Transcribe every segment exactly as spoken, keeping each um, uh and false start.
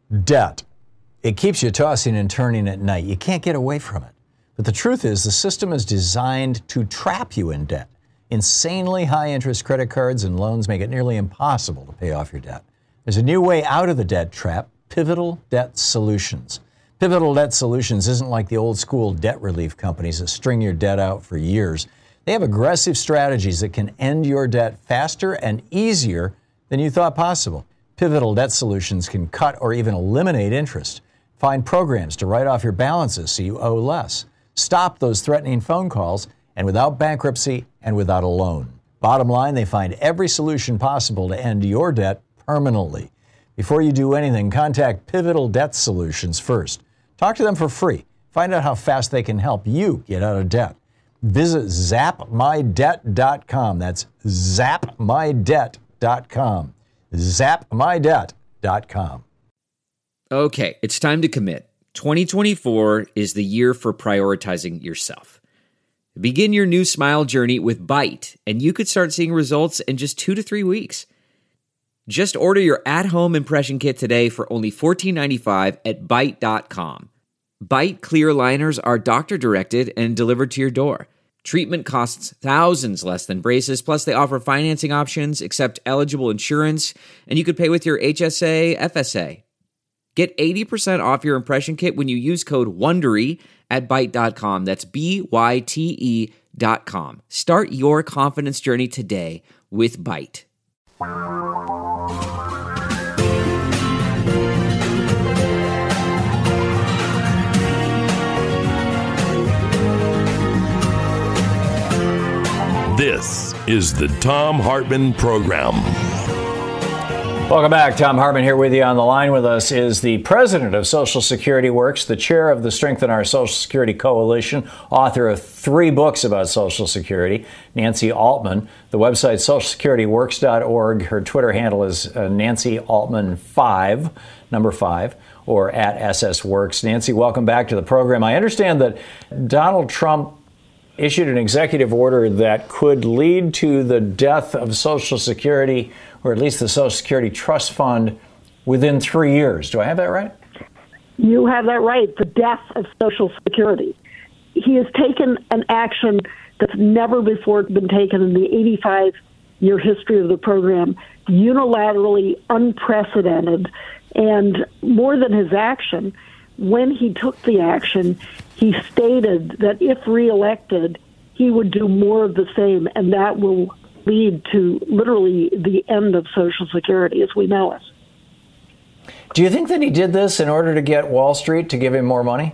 Debt. It keeps you tossing and turning at night. You can't get away from it. But the truth is, the system is designed to trap you in debt. Insanely high interest credit cards and loans make it nearly impossible to pay off your debt. There's a new way out of the debt trap: Pivotal Debt Solutions. Pivotal Debt Solutions isn't like the old school debt relief companies that string your debt out for years. They have aggressive strategies that can end your debt faster and easier than you thought possible. Pivotal Debt Solutions can cut or even eliminate interest. Find programs to write off your balances so you owe less. Stop those threatening phone calls, and without bankruptcy and without a loan. Bottom line, they find every solution possible to end your debt permanently. Before you do anything, contact Pivotal Debt Solutions first. Talk to them for free. Find out how fast they can help you get out of debt. Visit zap my debt dot com. That's zap my debt dot com. zap my debt dot com. Okay, it's time to commit. twenty twenty-four is the year for prioritizing yourself. Begin your new smile journey with Byte, and you could start seeing results in just two to three weeks. Just order your at-home impression kit today for only fourteen ninety-five at byte dot com. Byte clear liners are doctor-directed and delivered to your door. Treatment costs thousands less than braces, plus they offer financing options, accept eligible insurance, and you could pay with your H S A, F S A. Get eighty percent off your impression kit when you use code WONDERY at byte dot com. That's B Y T E dot com. Start your confidence journey today with Byte. This is the Thom Hartmann Program. Welcome back. Thom Hartmann here with you. On the line with us is the president of Social Security Works, the chair of the Strengthen Our Social Security Coalition, author of three books about Social Security, Nancy Altman. The website social security works dot org. Her Twitter handle is uh, Nancy Altman five, number five, or at S S Works. Nancy, welcome back to the program. I understand that Donald Trump issued an executive order that could lead to the death of Social Security, or at least the Social Security Trust Fund, within three years. Do I have that right? You have that right, the death of Social Security. He has taken an action that's never before been taken in the eighty-five year history of the program, unilaterally unprecedented. And more than his action, when he took the action, he stated that if reelected, he would do more of the same, and that will lead to literally the end of Social Security as we know it. Do you think that he did this in order to get Wall Street to give him more money?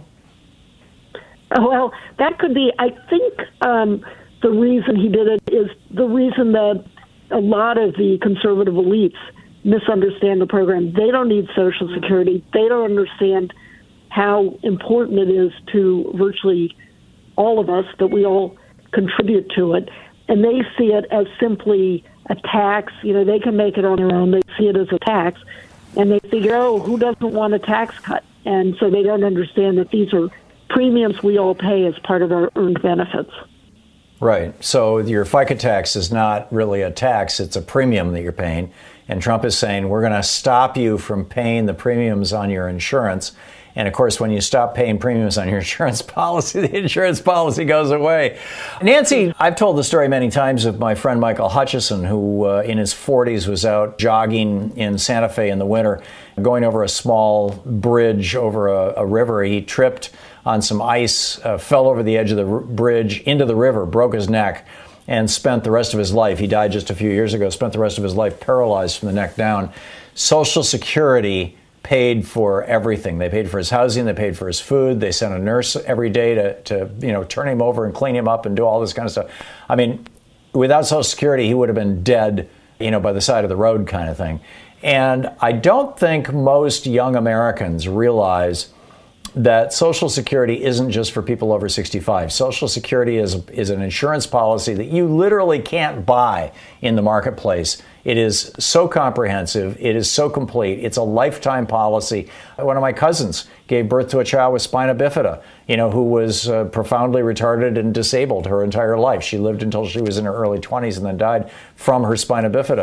Well, that could be. I think um, the reason he did it is the reason that a lot of the conservative elites misunderstand the program. They don't need Social Security. They don't understand how important it is to virtually all of us, that we all contribute to it. And they see it as simply a tax. You know, they can make it on their own. They see it as a tax. And they figure, oh, who doesn't want a tax cut? And so they don't understand that these are premiums we all pay as part of our earned benefits. Right. So your FICA tax is not really a tax. It's a premium that you're paying. And Trump is saying, we're going to stop you from paying the premiums on your insurance. And of course, when you stop paying premiums on your insurance policy, the insurance policy goes away. Nancy, I've told the story many times of my friend Michael Hutchison, who uh, in his forties was out jogging in Santa Fe in the winter, going over a small bridge over a, a river. He tripped on some ice, uh, fell over the edge of the r- bridge into the river, broke his neck, and spent the rest of his life. He died just a few years ago, spent the rest of his life paralyzed from the neck down. Social Security paid for everything. They paid for his housing, they paid for his food, they sent a nurse every day to, to, you know, turn him over and clean him up and do all this kind of stuff. I mean, without Social Security, he would have been dead, you know, by the side of the road kind of thing. And I don't think most young Americans realize that Social Security isn't just for people over sixty-five. Social Security is, is an insurance policy that you literally can't buy in the marketplace. It is so comprehensive. It is so complete. It's a lifetime policy. One of my cousins gave birth to a child with spina bifida, you know, who was uh, profoundly retarded and disabled her entire life. She lived until she was in her early twenties and then died from her spina bifida.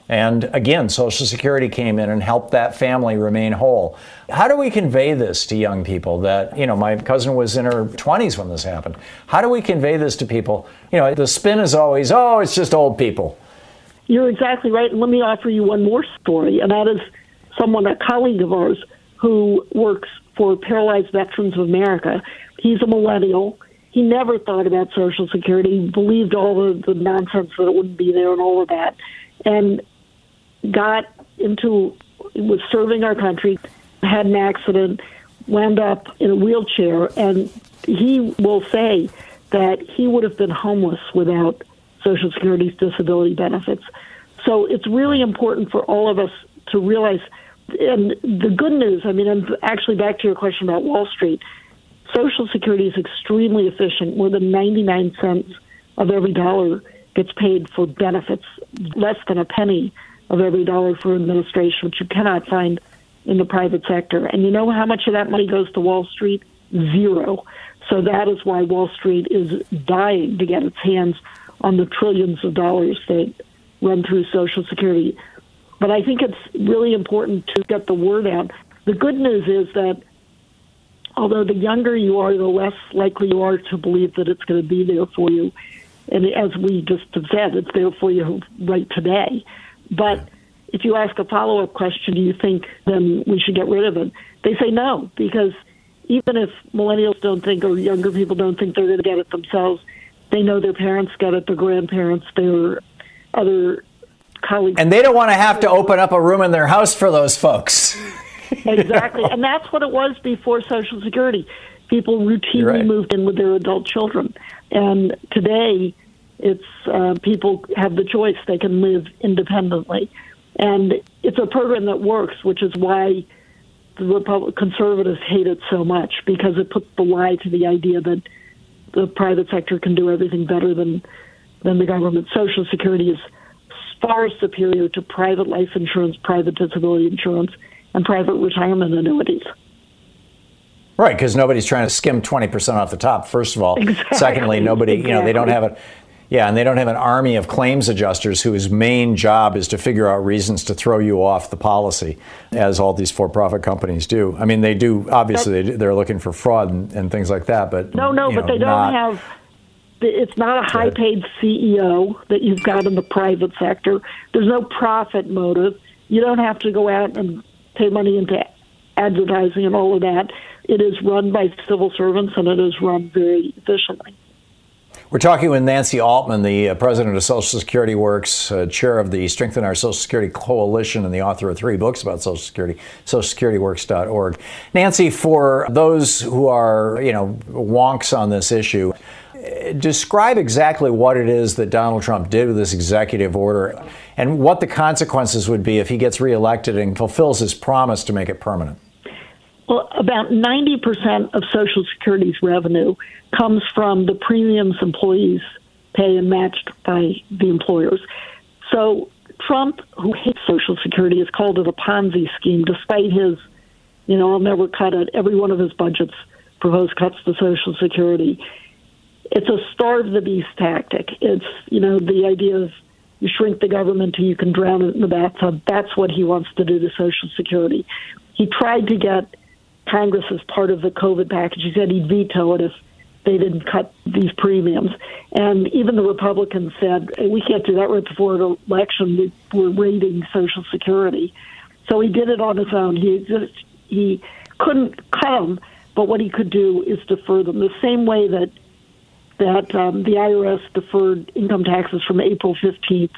And again, Social Security came in and helped that family remain whole. How do we convey this to young people that, you know, my cousin was in her twenties when this happened. How do we convey this to people? You know, the spin is always, oh, it's just old people. You're exactly right. And let me offer you one more story, and that is someone, a colleague of ours, who works for Paralyzed Veterans of America. He's a millennial. He never thought about Social Security. He believed all of the nonsense that it wouldn't be there and all of that. And got into, was serving our country, had an accident, wound up in a wheelchair, and he will say that he would have been homeless without Social Security's disability benefits. So it's really important for all of us to realize, and the good news, I mean, and actually back to your question about Wall Street, Social Security is extremely efficient. More than ninety-nine cents of every dollar gets paid for benefits, less than a penny of every dollar for administration, which you cannot find in the private sector. And you know how much of that money goes to Wall Street? Zero. So that is why Wall Street is dying to get its hands on the trillions of dollars that run through Social Security. But I think it's really important to get the word out. The good news is that although the younger you are, the less likely you are to believe that it's going to be there for you. And as we just have said, it's there for you right today. But if you ask a follow-up question, do you think then we should get rid of it? They say no, because even if millennials don't think or younger people don't think they're going to get it themselves, they know their parents get it, their grandparents, their other colleagues. And they don't want to have to open up a room in their house for those folks. Exactly. And that's what it was before Social Security. People routinely right. moved in with their adult children. And today, it's uh, people have the choice. They can live independently. And it's a program that works, which is why the Republic, conservatives hate it so much, because it puts the lie to the idea that the private sector can do everything better than, than the government. Social Security is far superior to private life insurance, private disability insurance, and private retirement annuities. Right, because nobody's trying to skim twenty percent off the top, first of all. Exactly. Secondly, nobody, exactly. you know, they don't have a, yeah, and they don't have an army of claims adjusters whose main job is to figure out reasons to throw you off the policy, as all these for-profit companies do. I mean, they do, obviously, they do, they're looking for fraud and, and things like that, but No, no, but know, they don't not, have, it's not a high-paid C E O that you've got in the private sector. There's no profit motive. You don't have to go out and pay money into advertising and all of that. It is run by civil servants, and it is run very efficiently. We're talking with Nancy Altman, the uh, president of Social Security Works, uh, chair of the Strengthen Our Social Security Coalition, and the author of three books about Social Security, social security works dot org. Nancy, for those who are, you know, wonks on this issue, describe exactly what it is that Donald Trump did with this executive order and what the consequences would be if he gets reelected and fulfills his promise to make it permanent. Well, about ninety percent of Social Security's revenue comes from the premiums employees pay and matched by the employers. So Trump, who hates Social Security, has called it a Ponzi scheme, despite his, you know, I'll never cut it. Every one of his budgets proposed cuts to Social Security. It's a starve the beast tactic. It's, you know, the idea of you shrink the government till you can drown it in the bathtub. That's what he wants to do to Social Security. He tried to get Congress as part of the COVID package. He said he'd veto it if they didn't cut these premiums. And even the Republicans said, hey, we can't do that right before an election. We're raiding Social Security. So he did it on his own. He just he couldn't cut them, but what he could do is defer them. The same way that that um, the I R S deferred income taxes from April fifteenth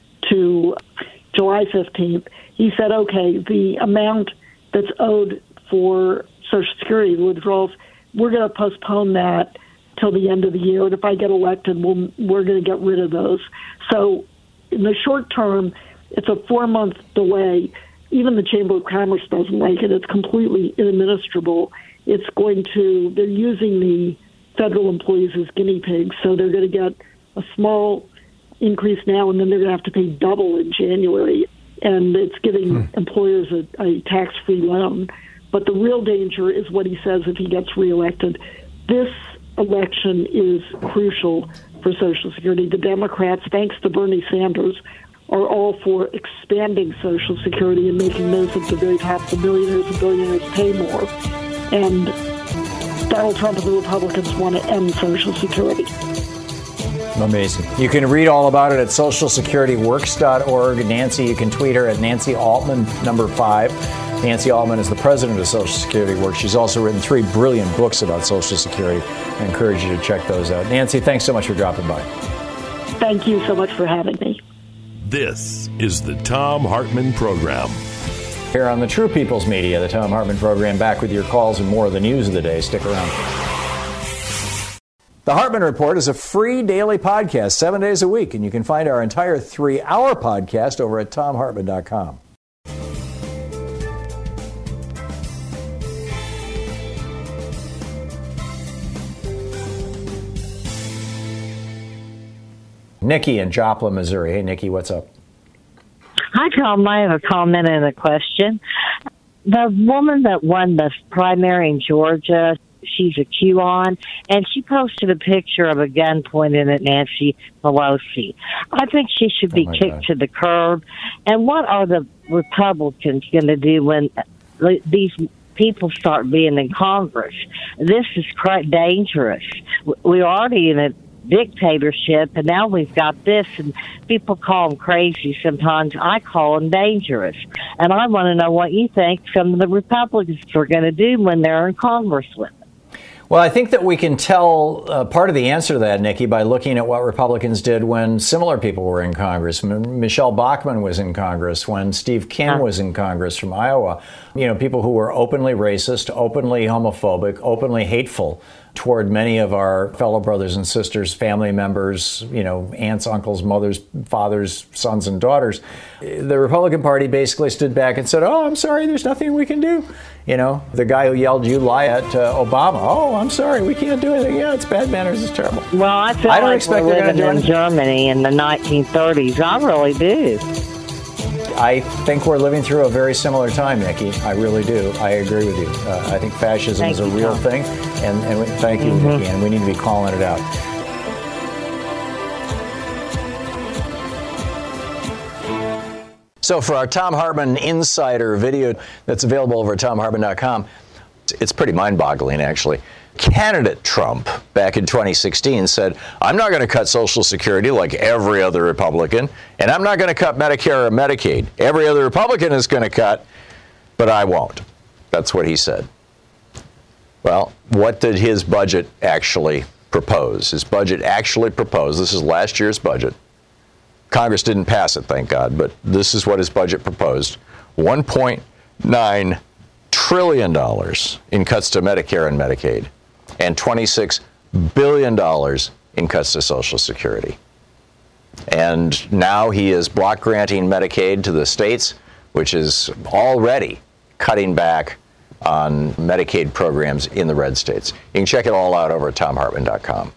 to July fifteenth. He said, okay, the amount that's owed for Social Security withdrawals, we're going to postpone that till the end of the year. And if I get elected, we'll, we're going to get rid of those. So in the short term, it's a four-month delay. Even the Chamber of Commerce doesn't like it. It's completely inadministrable. It's going to, they're using the federal employees as guinea pigs, so they're going to get a small increase now, and then they're going to have to pay double in January. And it's giving hmm. employers a, a tax-free loan. But the real danger is what he says if he gets reelected. This election is crucial for Social Security. The Democrats, thanks to Bernie Sanders, are all for expanding Social Security and making those at the very top, the millionaires and billionaires, pay more. And Donald Trump and the Republicans want to end Social Security. Amazing. You can read all about it at social security works dot org. Nancy, you can tweet her at Nancy Altman, number five. Nancy Altman is the president of Social Security Works. She's also written three brilliant books about Social Security. I encourage you to check those out. Nancy, thanks so much for dropping by. Thank you so much for having me. This is the Thom Hartmann Program. Here on the True People's Media, the Thom Hartmann Program, back with your calls and more of the news of the day. Stick around. The Hartmann Report is a free daily podcast, seven days a week, and you can find our entire three-hour podcast over at tom hartmann dot com. Nikki in Joplin, Missouri. Hey, Nikki, what's up? Hi, Tom. I have a comment and a question. The woman that won the primary in Georgia, she's a QAnon, and she posted a picture of a gun pointed at Nancy Pelosi. I think she should be Oh, my kicked God. to the curb. And what are the Republicans going to do when these people start being in Congress? This is quite dangerous. We're already in a dictatorship, and now we've got this, and people call them crazy sometimes. I call them dangerous. And I want to know what you think some of the Republicans are going to do when they're in Congress with them. Well, I think that we can tell uh, part of the answer to that, Nikki, by looking at what Republicans did when similar people were in Congress. M- Michelle Bachmann was in Congress, when Steve Kim was in Congress from Iowa. You know, people who were openly racist, openly homophobic, openly hateful toward many of our fellow brothers and sisters, family members, you know, aunts, uncles, mothers, fathers, sons, and daughters. The Republican Party basically stood back and said, oh, I'm sorry, there's nothing we can do. You know, the guy who yelled, you lie at uh, Obama. Oh, I'm sorry, we can't do anything. Yeah, it's bad manners, it's terrible. Well, I feel I don't like expect we're they're gonna living do in anything. Germany in the nineteen thirties. I really do. I think we're living through a very similar time, Nikki. I really do. I agree with you. Uh, I think fascism Thank is a you, real Tom. thing, and, and we, thank you, Mm-hmm. Nikki, and we need to be calling it out. So for our Thom Hartmann Insider video that's available over at tom hartmann dot com, it's pretty mind-boggling, actually. Candidate Trump, back in twenty sixteen, said, I'm not going to cut Social Security like every other Republican, and I'm not going to cut Medicare or Medicaid. Every other Republican is going to cut, but I won't. That's what he said. Well, what did his budget actually propose? His budget actually proposed, this is last year's budget. Congress didn't pass it, thank God, but this is what his budget proposed. one point nine trillion dollars in cuts to Medicare and Medicaid, and twenty-six billion dollars in cuts to Social Security. And now he is block granting Medicaid to the states, which is already cutting back on Medicaid programs in the red states. You can check it all out over at tom hartmann dot com.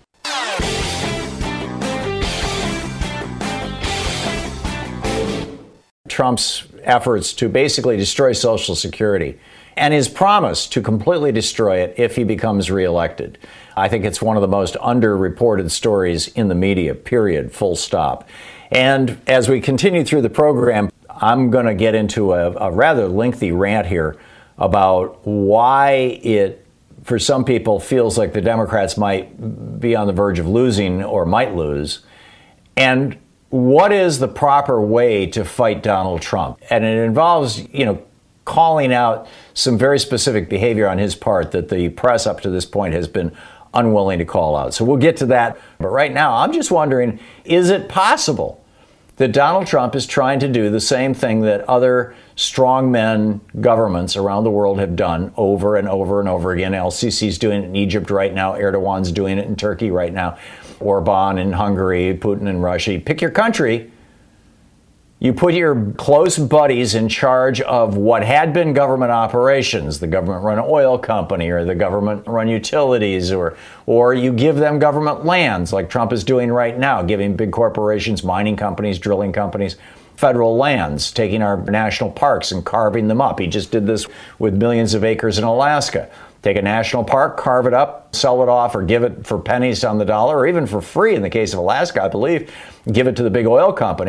Trump's efforts to basically destroy Social Security and his promise to completely destroy it if he becomes reelected. I think it's one of the most underreported stories in the media, period, full stop. And as we continue through the program, I'm going to get into a, a rather lengthy rant here about why it, for some people, feels like the Democrats might be on the verge of losing or might lose. And what is the proper way to fight Donald Trump? And it involves, you know, calling out some very specific behavior on his part that the press up to this point has been unwilling to call out. So we'll get to that. But right now, I'm just wondering, is it possible that Donald Trump is trying to do the same thing that other strongmen governments around the world have done over and over and over again? El Sisi's doing it in Egypt right now. Erdogan's doing it in Turkey right now. Orban in Hungary, Putin in Russia. You pick your country. You put your close buddies in charge of what had been government operations, the government-run oil company or the government-run utilities, or or you give them government lands like Trump is doing right now, giving big corporations, mining companies, drilling companies, federal lands, taking our national parks and carving them up. He just did this with millions of acres in Alaska. Take a national park, carve it up, sell it off, or give it for pennies on the dollar, or even for free in the case of Alaska, I believe. Give it to the big oil companies.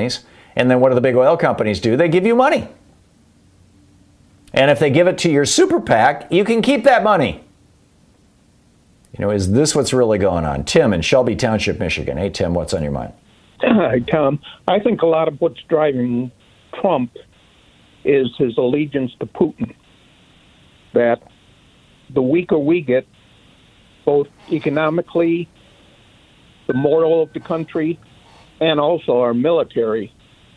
And then what do the big oil companies do? They give you money. And if they give it to your super PAC, you can keep that money. You know, is this what's really going on? Tim in Shelby Township, Michigan. Hey, Tim, what's on your mind? Hi, Tom. I think a lot of what's driving Trump is his allegiance to Putin. That the weaker we get, both economically, the moral of the country, and also our military,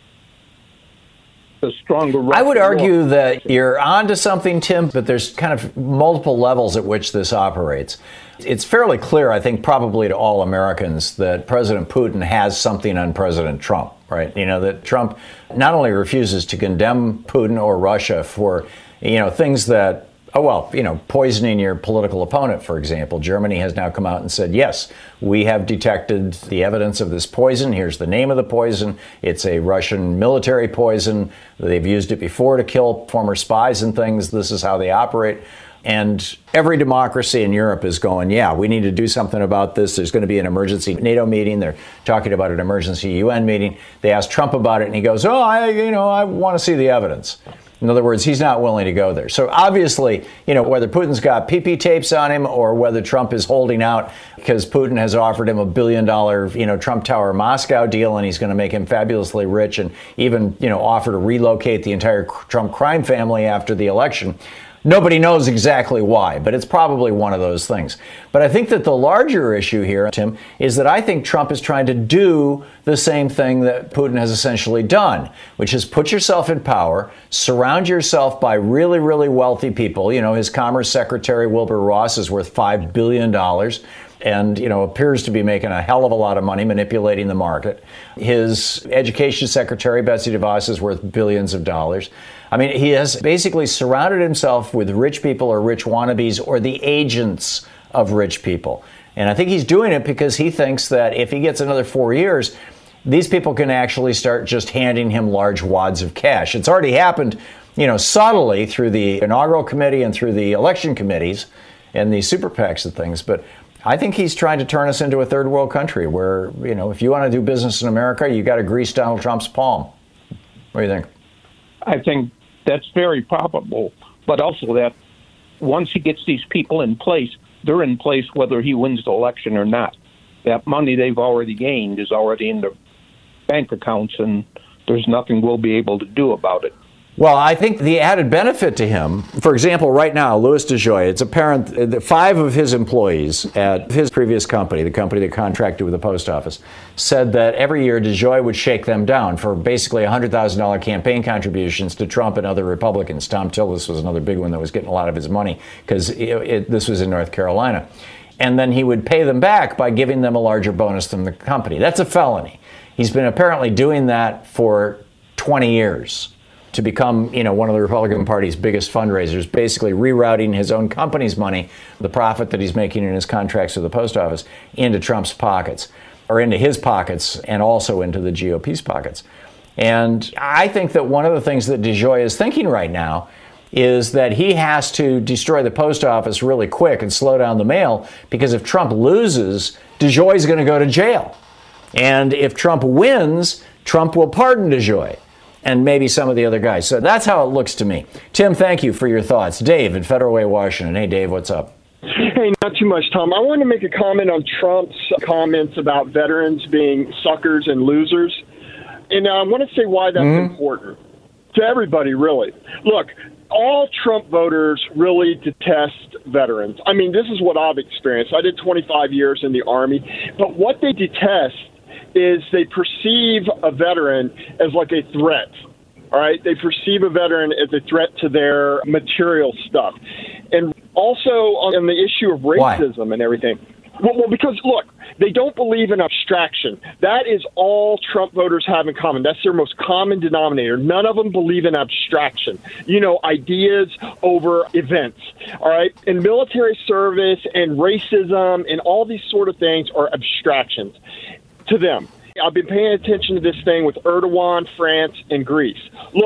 the stronger. I would argue that you're onto something, Tim, but there's kind of multiple levels at which this operates. It's fairly clear, I think, probably to all Americans that President Putin has something on President Trump, right? You know, that Trump not only refuses to condemn Putin or Russia for, you know, things that, oh, well, you know, poisoning your political opponent, for example. Germany has now come out and said, yes, we have detected the evidence of this poison. Here's the name of the poison. It's a Russian military poison. They've used it before to kill former spies and things. This is how they operate. And every democracy in Europe is going, yeah, we need to do something about this. There's going to be an emergency NATO meeting. They're talking about an emergency U N meeting. They asked Trump about it, and he goes, oh, I, you know, I want to see the evidence. In other words, he's not willing to go there. So obviously, you know, whether Putin's got P P tapes on him or whether Trump is holding out because Putin has offered him a billion dollar, you know, Trump Tower Moscow deal and he's going to make him fabulously rich and even, you know, offer to relocate the entire Trump crime family after the election. Nobody knows exactly why, but it's probably one of those things. But I think that the larger issue here, Tim, is that I think Trump is trying to do the same thing that Putin has essentially done, which is put yourself in power, surround yourself by really, really wealthy people. You know, his Commerce Secretary, Wilbur Ross, is worth five billion dollars. And, you know, appears to be making a hell of a lot of money manipulating the market. His Education Secretary, Betsy DeVos, is worth billions of dollars. I mean, he has basically surrounded himself with rich people or rich wannabes or the agents of rich people. And I think he's doing it because he thinks that if he gets another four years, these people can actually start just handing him large wads of cash. It's already happened, you know, subtly through the inaugural committee and through the election committees and the super PACs and things. But I think he's trying to turn us into a third world country where, you know, if you want to do business in America, you got to grease Donald Trump's palm. What do you think? I think that's very probable, but also that once he gets these people in place, they're in place whether he wins the election or not. That money they've already gained is already in the bank accounts, and there's nothing we'll be able to do about it. Well, I think the added benefit to him, for example, right now, Louis DeJoy, it's apparent that five of his employees at his previous company, the company that contracted with the post office, said that every year DeJoy would shake them down for basically one hundred thousand dollars campaign contributions to Trump and other Republicans. Tom Tillis was another big one that was getting a lot of his money because this was in North Carolina. And then he would pay them back by giving them a larger bonus than the company. That's a felony. He's been apparently doing that for twenty years. To become, you know, one of the Republican Party's biggest fundraisers, basically rerouting his own company's money, the profit that he's making in his contracts with the post office, into Trump's pockets, or into his pockets, and also into the G O P's pockets. And I think that one of the things that DeJoy is thinking right now is that he has to destroy the post office really quick and slow down the mail, because if Trump loses, DeJoy's going to go to jail. And if Trump wins, Trump will pardon DeJoy and maybe some of the other guys. So that's how it looks to me. Tim, thank you for your thoughts. Dave in Federal Way, Washington. Hey, Dave, what's up? Hey, not too much, Tom. I want to make a comment on Trump's comments about veterans being suckers and losers. And I want to say why that's mm-hmm. important to everybody, really. Look, all Trump voters really detest veterans. I mean, this is what I've experienced. I did twenty-five years in the Army. But what they detest is they perceive a veteran as like a threat, all right? They perceive a veteran as a threat to their material stuff. And also on the issue of racism Why? and everything. Well, well, because, look, they don't believe in abstraction. That is all Trump voters have in common. That's their most common denominator. None of them believe in abstraction, you know, ideas over events, all right? And military service and racism and all these sort of things are abstractions to them. I've been paying attention to this thing with Erdogan, France, and Greece. Look,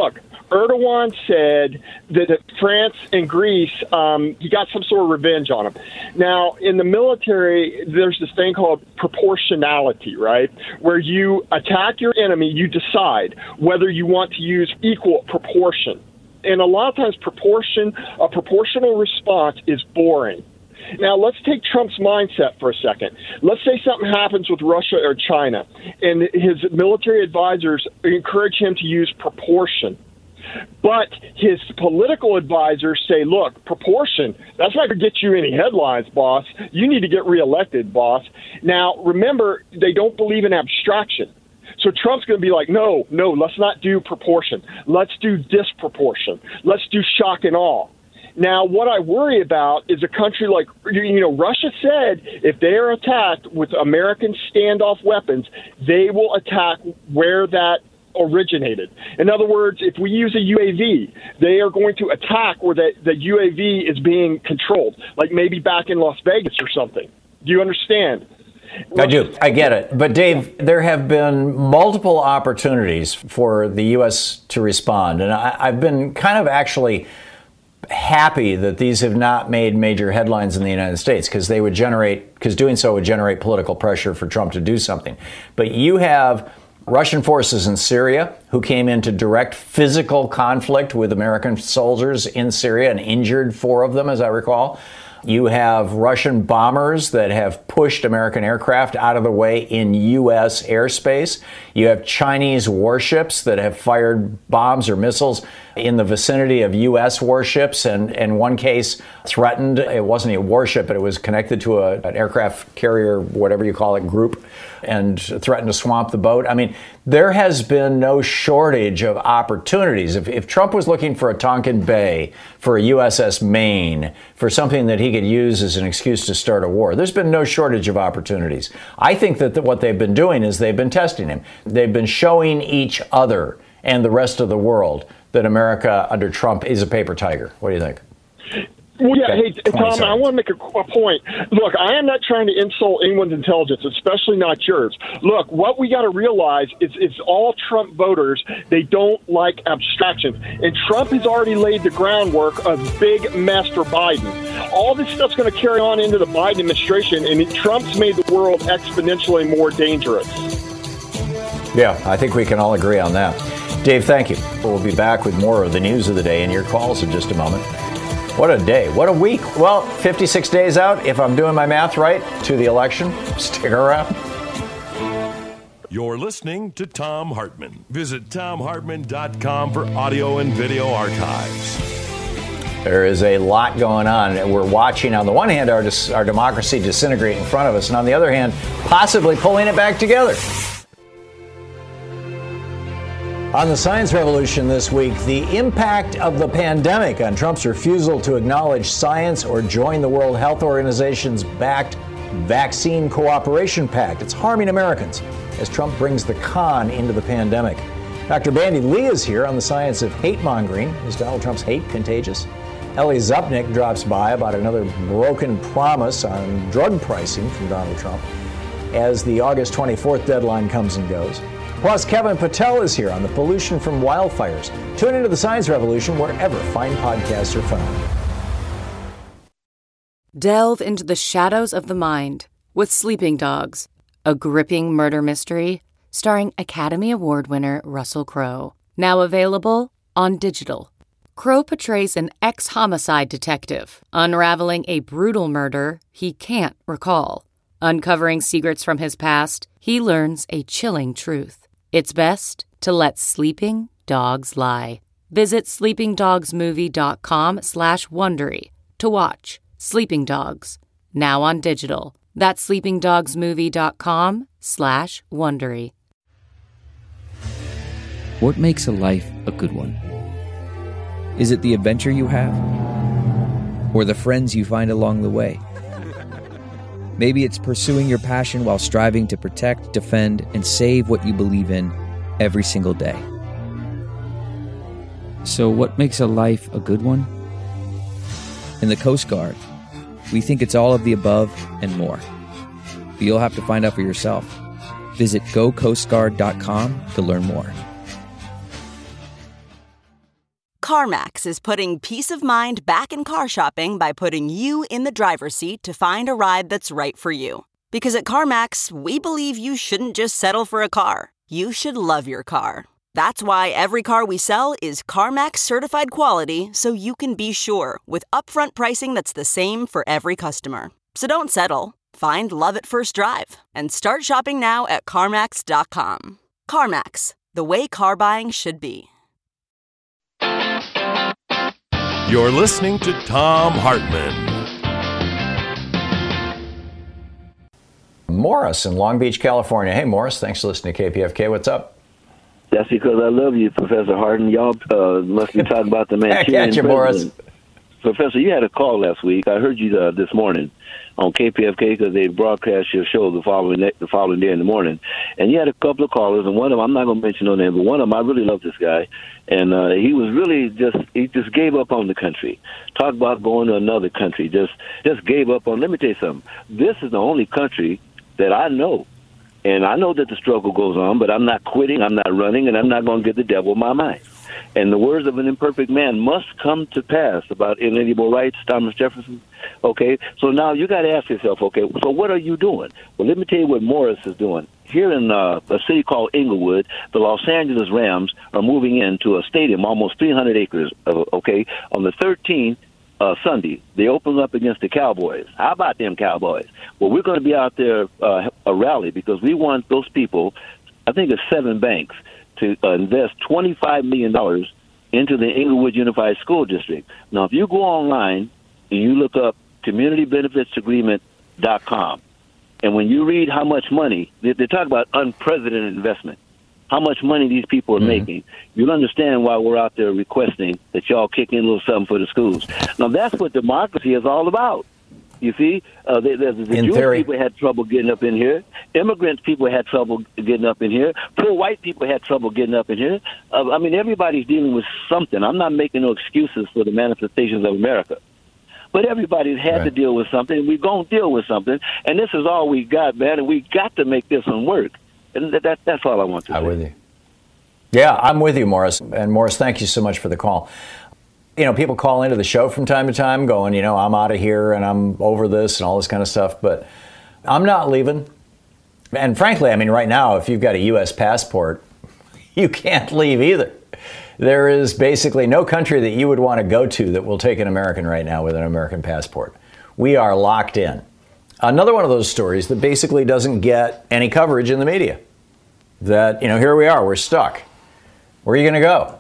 Erdogan said that France and Greece, um, he got some sort of revenge on them. Now, in the military, there's this thing called proportionality, right? Where you attack your enemy, you decide whether you want to use equal proportion. And a lot of times proportion, a proportional response is boring. Now, let's take Trump's mindset for a second. Let's say something happens with Russia or China, and his military advisors encourage him to use proportion. But his political advisors say, look, proportion, that's not going to get you any headlines, boss. You need to get reelected, boss. Now, remember, they don't believe in abstraction. So Trump's going to be like, no, no, let's not do proportion. Let's do disproportion. Let's do shock and awe. Now, what I worry about is a country like, you know, Russia said if they are attacked with American standoff weapons, they will attack where that originated. In other words, if we use a U A V, they are going to attack where the, the U A V is being controlled, like maybe back in Las Vegas or something. Do you understand? I do. I get it. But, Dave, there have been multiple opportunities for the U S to respond. And I, I've been kind of actually happy that these have not made major headlines in the United States, because they would generate, because doing so would generate political pressure for Trump to do something. But you have Russian forces in Syria who came into direct physical conflict with American soldiers in Syria and injured four of them, as I recall. You have Russian bombers that have pushed American aircraft out of the way in U S airspace. You have Chinese warships that have fired bombs or missiles in the vicinity of U S warships, and in one case threatened, it wasn't a warship, but it was connected to a, an aircraft carrier, whatever you call it, group, and threatened to swamp the boat. I mean, there has been no shortage of opportunities. If, if Trump was looking for a Tonkin Bay, for a U S S Maine, for something that he could use as an excuse to start a war, there's been no shortage of opportunities. I think that the, what they've been doing is they've been testing him. They've been showing each other and the rest of the world that America under Trump is a paper tiger. What do you think? Well, yeah, hey, Tom, I want to make a, a point. Look, I am not trying to insult anyone's intelligence, especially not yours. Look, what we got to realize is it's all Trump voters. They don't like abstractions. And Trump has already laid the groundwork of big mess for Biden. All this stuff's going to carry on into the Biden administration, and Trump's made the world exponentially more dangerous. Yeah, I think we can all agree on that. Dave, thank you. We'll be back with more of the news of the day and your calls in just a moment. What a day. What a week. Well, fifty-six days out, if I'm doing my math right, to the election. Stick around. You're listening to Thom Hartmann. Visit thom hartmann dot com for audio and video archives. There is a lot going on. We're watching, on the one hand, our, our democracy disintegrate in front of us, and on the other hand, possibly pulling it back together. On the Science Revolution this week, the impact of the pandemic on Trump's refusal to acknowledge science or join the World Health Organization's backed Vaccine Cooperation Pact. It's harming Americans as Trump brings the con into the pandemic. Doctor Bandy Lee is here on the science of hate-mongering. Is Donald Trump's hate contagious? Ellie Zupnik drops by about another broken promise on drug pricing from Donald Trump as the August twenty-fourth deadline comes and goes. Plus, Kevin Patel is here on the pollution from wildfires. Tune into the Science Revolution wherever fine podcasts are found. Delve into the shadows of the mind with Sleeping Dogs, a gripping murder mystery starring Academy Award winner Russell Crowe. Now available on digital. Crowe portrays an ex-homicide detective unraveling a brutal murder he can't recall. Uncovering secrets from his past, he learns a chilling truth. It's best to let sleeping dogs lie. Visit sleepingdogsmovie.com slash Wondery to watch Sleeping Dogs, now on digital. That's sleepingdogsmovie.com slash Wondery. What makes a life a good one? Is it the adventure you have? Or the friends you find along the way? Maybe it's pursuing your passion while striving to protect, defend, and save what you believe in every single day. So what makes a life a good one? In the Coast Guard, we think it's all of the above and more. But you'll have to find out for yourself. Visit go coast guard dot com to learn more. CarMax is putting peace of mind back in car shopping by putting you in the driver's seat to find a ride that's right for you. Because at CarMax, we believe you shouldn't just settle for a car. You should love your car. That's why every car we sell is CarMax certified quality, so you can be sure with upfront pricing that's the same for every customer. So don't settle. Find love at first drive and start shopping now at CarMax dot com. CarMax, the way car buying should be. You're listening to Thom Hartmann. Morris in Long Beach, California. Hey, Morris, thanks for listening to K P F K. What's up? That's because I love you, Professor Harden. Y'all uh, must be talking about the Manchurian Back at you, Morris. Professor, you had a call last week. I heard you uh, this morning on K P F K because they broadcast your show the following the following day in the morning. And you had a couple of callers, and one of them, I'm not going to mention no name, but one of them, I really love this guy. And uh, he was really just, he just gave up on the country. Talk about going to another country. Just, just gave up on, let me tell you something. This is the only country that I know. And I know that the struggle goes on, but I'm not quitting, I'm not running, and I'm not going to give the devil my mind. And the words of an imperfect man must come to pass about inalienable rights, Thomas Jefferson. Okay, so now you got to ask yourself, okay, so what are you doing? Well, let me tell you what Morris is doing. Here in uh, a city called Inglewood, the Los Angeles Rams are moving into a stadium, almost three hundred acres, uh, okay, on the thirteenth, Uh, Sunday. They open up against the Cowboys. How about them Cowboys? Well, we're going to be out there uh, a rally because we want those people, I think it's seven banks, to uh, invest twenty-five million dollars into the Inglewood Unified School District. Now, if you go online and you look up community benefits agreement dot com, and when you read how much money, they, they talk about unprecedented investment, how much money these people are mm-hmm. making, you'll understand why we're out there requesting that y'all kick in a little something for the schools. Now, that's what democracy is all about. You see, uh, the, the, the Jewish theory. people had trouble getting up in here. Immigrants people had trouble getting up in here. Poor white people had trouble getting up in here. Uh, I mean, everybody's dealing with something. I'm not making no excuses for the manifestations of America. But everybody's had right. to deal with something, and we're going to deal with something. And this is all we got, man, and we got to make this one work. And that, that, that's all I want to say. I'm with you. Yeah, I'm with you, Morris. And Morris, thank you so much for the call. You know, people call into the show from time to time going, you know, I'm out of here and I'm over this and all this kind of stuff. But I'm not leaving. And frankly, I mean, right now, if you've got a U S passport, you can't leave either. There is basically no country that you would want to go to that will take an American right now with an American passport. We are locked in. Another one of those stories that basically doesn't get any coverage in the media. That, you know, here we are, we're stuck. Where are you going to go?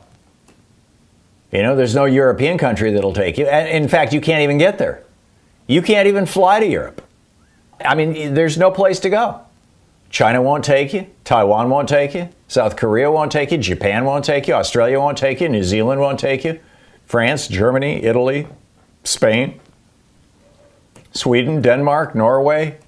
You know, there's no European country that'll take you. And in fact, you can't even get there. You can't even fly to Europe. I mean, there's no place to go. China won't take you. Taiwan won't take you. South Korea won't take you. Japan won't take you. Australia won't take you. New Zealand won't take you. France, Germany, Italy, Spain, Sweden, Denmark, Norway,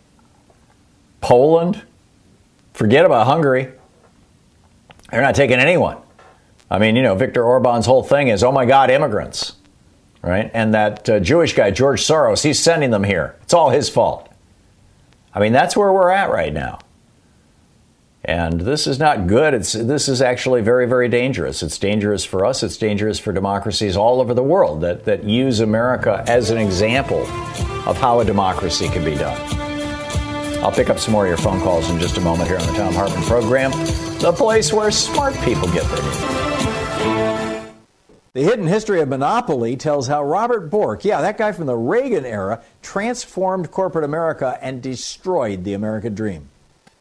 Poland. Forget about Hungary. They're not taking anyone. I mean, you know, Viktor Orban's whole thing is, oh my God, immigrants, right? And that uh, Jewish guy, George Soros, he's sending them here. It's all his fault. I mean, that's where we're at right now. And this is not good. It's this is actually very, very dangerous. It's dangerous for us. It's dangerous for democracies all over the world that, that use America as an example of how a democracy can be done. I'll pick up some more of your phone calls in just a moment here on the Thom Hartmann program, the place where smart people get their news. The Hidden History of Monopoly tells how Robert Bork, yeah, that guy from the Reagan era, transformed corporate America and destroyed the American dream.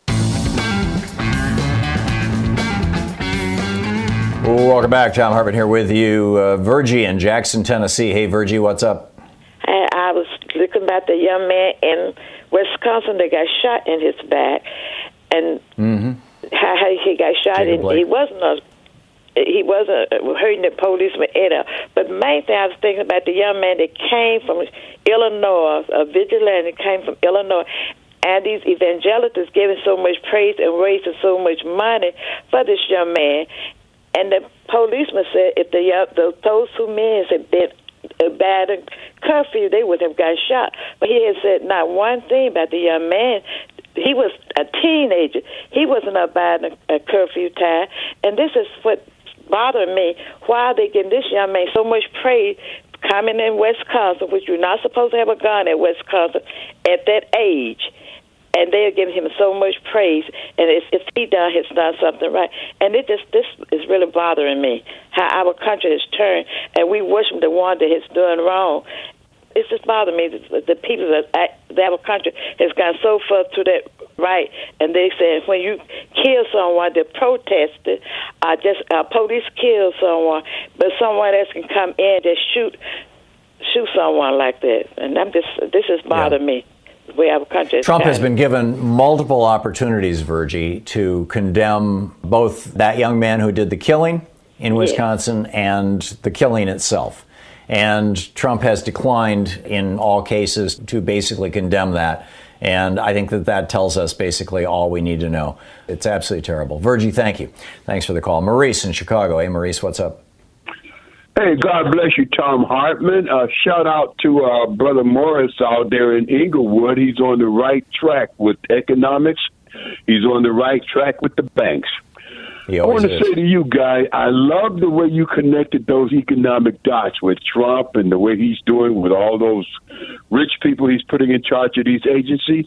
Welcome back. Thom Hartmann here with you. Uh, Virgie in Jackson, Tennessee. Hey, Virgie, what's up? I, I was looking about the young man in Wisconsin that got shot in his back, and mm-hmm. how, how he got shot. And he wasn't a he wasn't hurting the policeman either. But main thing I was thinking about the young man that came from Illinois, a vigilante came from Illinois. And these evangelicals giving so much praise and raising so much money for this young man. And the policeman said if the, the those two men had been abiding curfew, they would have got shot. But he had said not one thing about the young man. He was a teenager. He wasn't abiding a curfew time. And this is what bothering me. Why are they giving this young man so much praise coming in Wisconsin, which you're not supposed to have a gun at Wisconsin at that age? And they're giving him so much praise, and if, if he done has done something right, and it just this is really bothering me how our country has turned, and we worship the one that is doing wrong. It's just bothering me that the people that, that our country has gone so far to that right, and they said when you kill someone, they protested, uh, just uh, police kill someone, but someone else can come in and just shoot shoot someone like that, and I'm just this is bothering yeah. me. We have a country. Trump has been given multiple opportunities, Virgie, to condemn both that young man who did the killing in Wisconsin yeah. and the killing itself. And Trump has declined in all cases to basically condemn that. And I think that that tells us basically all we need to know. It's absolutely terrible. Virgie, thank you. Thanks for the call. Maurice in Chicago. Hey, Maurice, what's up? Hey, God bless you, Thom Hartmann. Uh, shout out to uh, Brother Morris out there in Inglewood. He's on the right track with economics. He's on the right track with the banks. I want to is. say to you, Guy, I love the way you connected those economic dots with Trump and the way he's doing with all those rich people he's putting in charge of these agencies.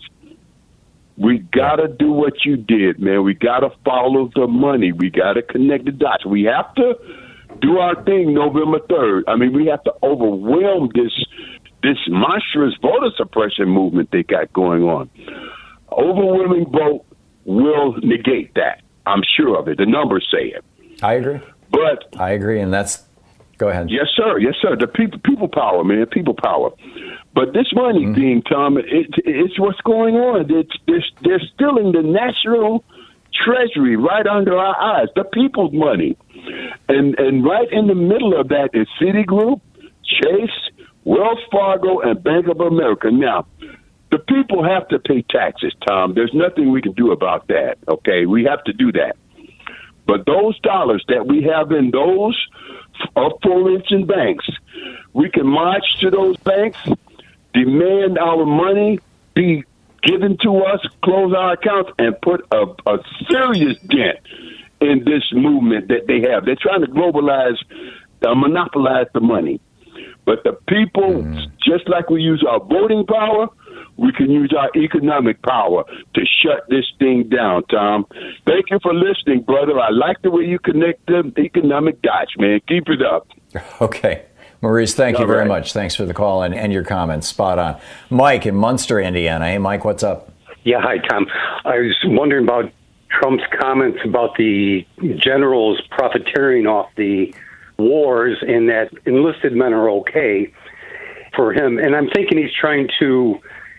We got to do what you did, man. We got to follow the money. We got to connect the dots. We have to do our thing November third. I mean, we have to overwhelm this this monstrous voter suppression movement they got going on. Overwhelming vote will negate that. I'm sure of it. The numbers say it. I agree. But I agree, and that's go ahead. Yes, sir. Yes, sir. The people, people power, man. People power. But this money mm-hmm. thing, Tom, it, it's what's going on. It's, it's, they're stealing the national treasury right under our eyes, the people's money. And and right in the middle of that is Citigroup, Chase, Wells Fargo, and Bank of America. Now, the people have to pay taxes, Tom. There's nothing we can do about that, okay? We have to do that. But those dollars that we have in those aforementioned banks, we can march to those banks, demand our money be given to us, close our accounts, and put a, a serious dent in this movement that they have. They're trying to globalize, uh, monopolize the money. But the people, mm. just like we use our voting power, we can use our economic power to shut this thing down, Tom. Thank you for listening, brother. I like the way you connect them economic dots, man. Keep it up. Okay. Maurice, thank All you very right. much. Thanks for the call and, and your comments. Spot on. Mike in Munster, Indiana. Hey, Mike, what's up? Yeah, hi, Tom. I was wondering about Trump's comments about the generals profiteering off the wars and that enlisted men are okay for him. And I'm thinking he's trying to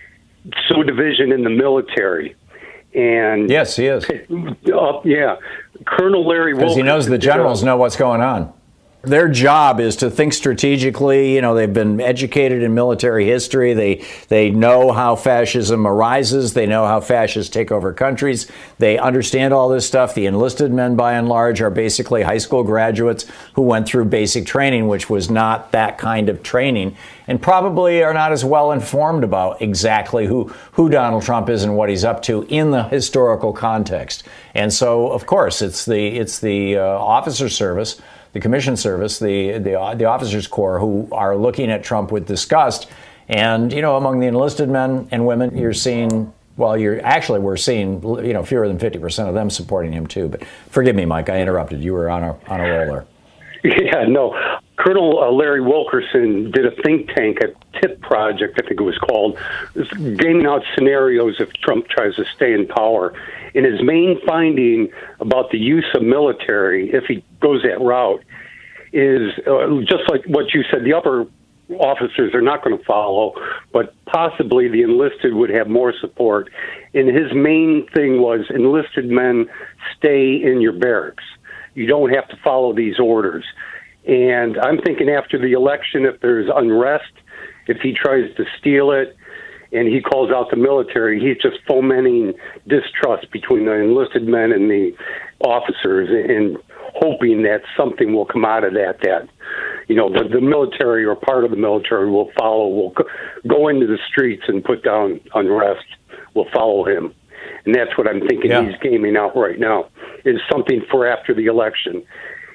sow division in the military. And yes, he is. Uh, yeah. Colonel Larry Wilkerson. Because he knows the generals know what's going on. Their job is to think strategically. You know, they've been educated in military history. They they know how fascism arises. They know how fascists take over countries. They understand all this stuff. The enlisted men, by and large, are basically high school graduates who went through basic training, which was not that kind of training, and probably are not as well informed about exactly who, who Donald Trump is and what he's up to in the historical context. And so, of course, it's the it's the uh, officer service, the commission service, the, the the officers corps who are looking at Trump with disgust. And, you know, among the enlisted men and women, you're seeing, well, you're actually, we're seeing, you know, fewer than fifty percent of them supporting him, too. But forgive me, Mike, I interrupted. You were on a, on a roller. Yeah, no. Colonel uh, Larry Wilkerson did a think tank, a TIP project, I think it was called, gaming out scenarios if Trump tries to stay in power. And his main finding about the use of military, if he goes that route, is uh, just like what you said, the upper officers are not going to follow, but possibly the enlisted would have more support. And his main thing was enlisted men stay in your barracks. You don't have to follow these orders. And I'm thinking after the election, if there's unrest, if he tries to steal it, and he calls out the military, he's just fomenting distrust between the enlisted men and the officers and hoping that something will come out of that, that, you know, the, the military or part of the military will follow, will go into the streets and put down unrest, will follow him. And that's what I'm thinking yeah. he's gaming out right now, is something for after the election.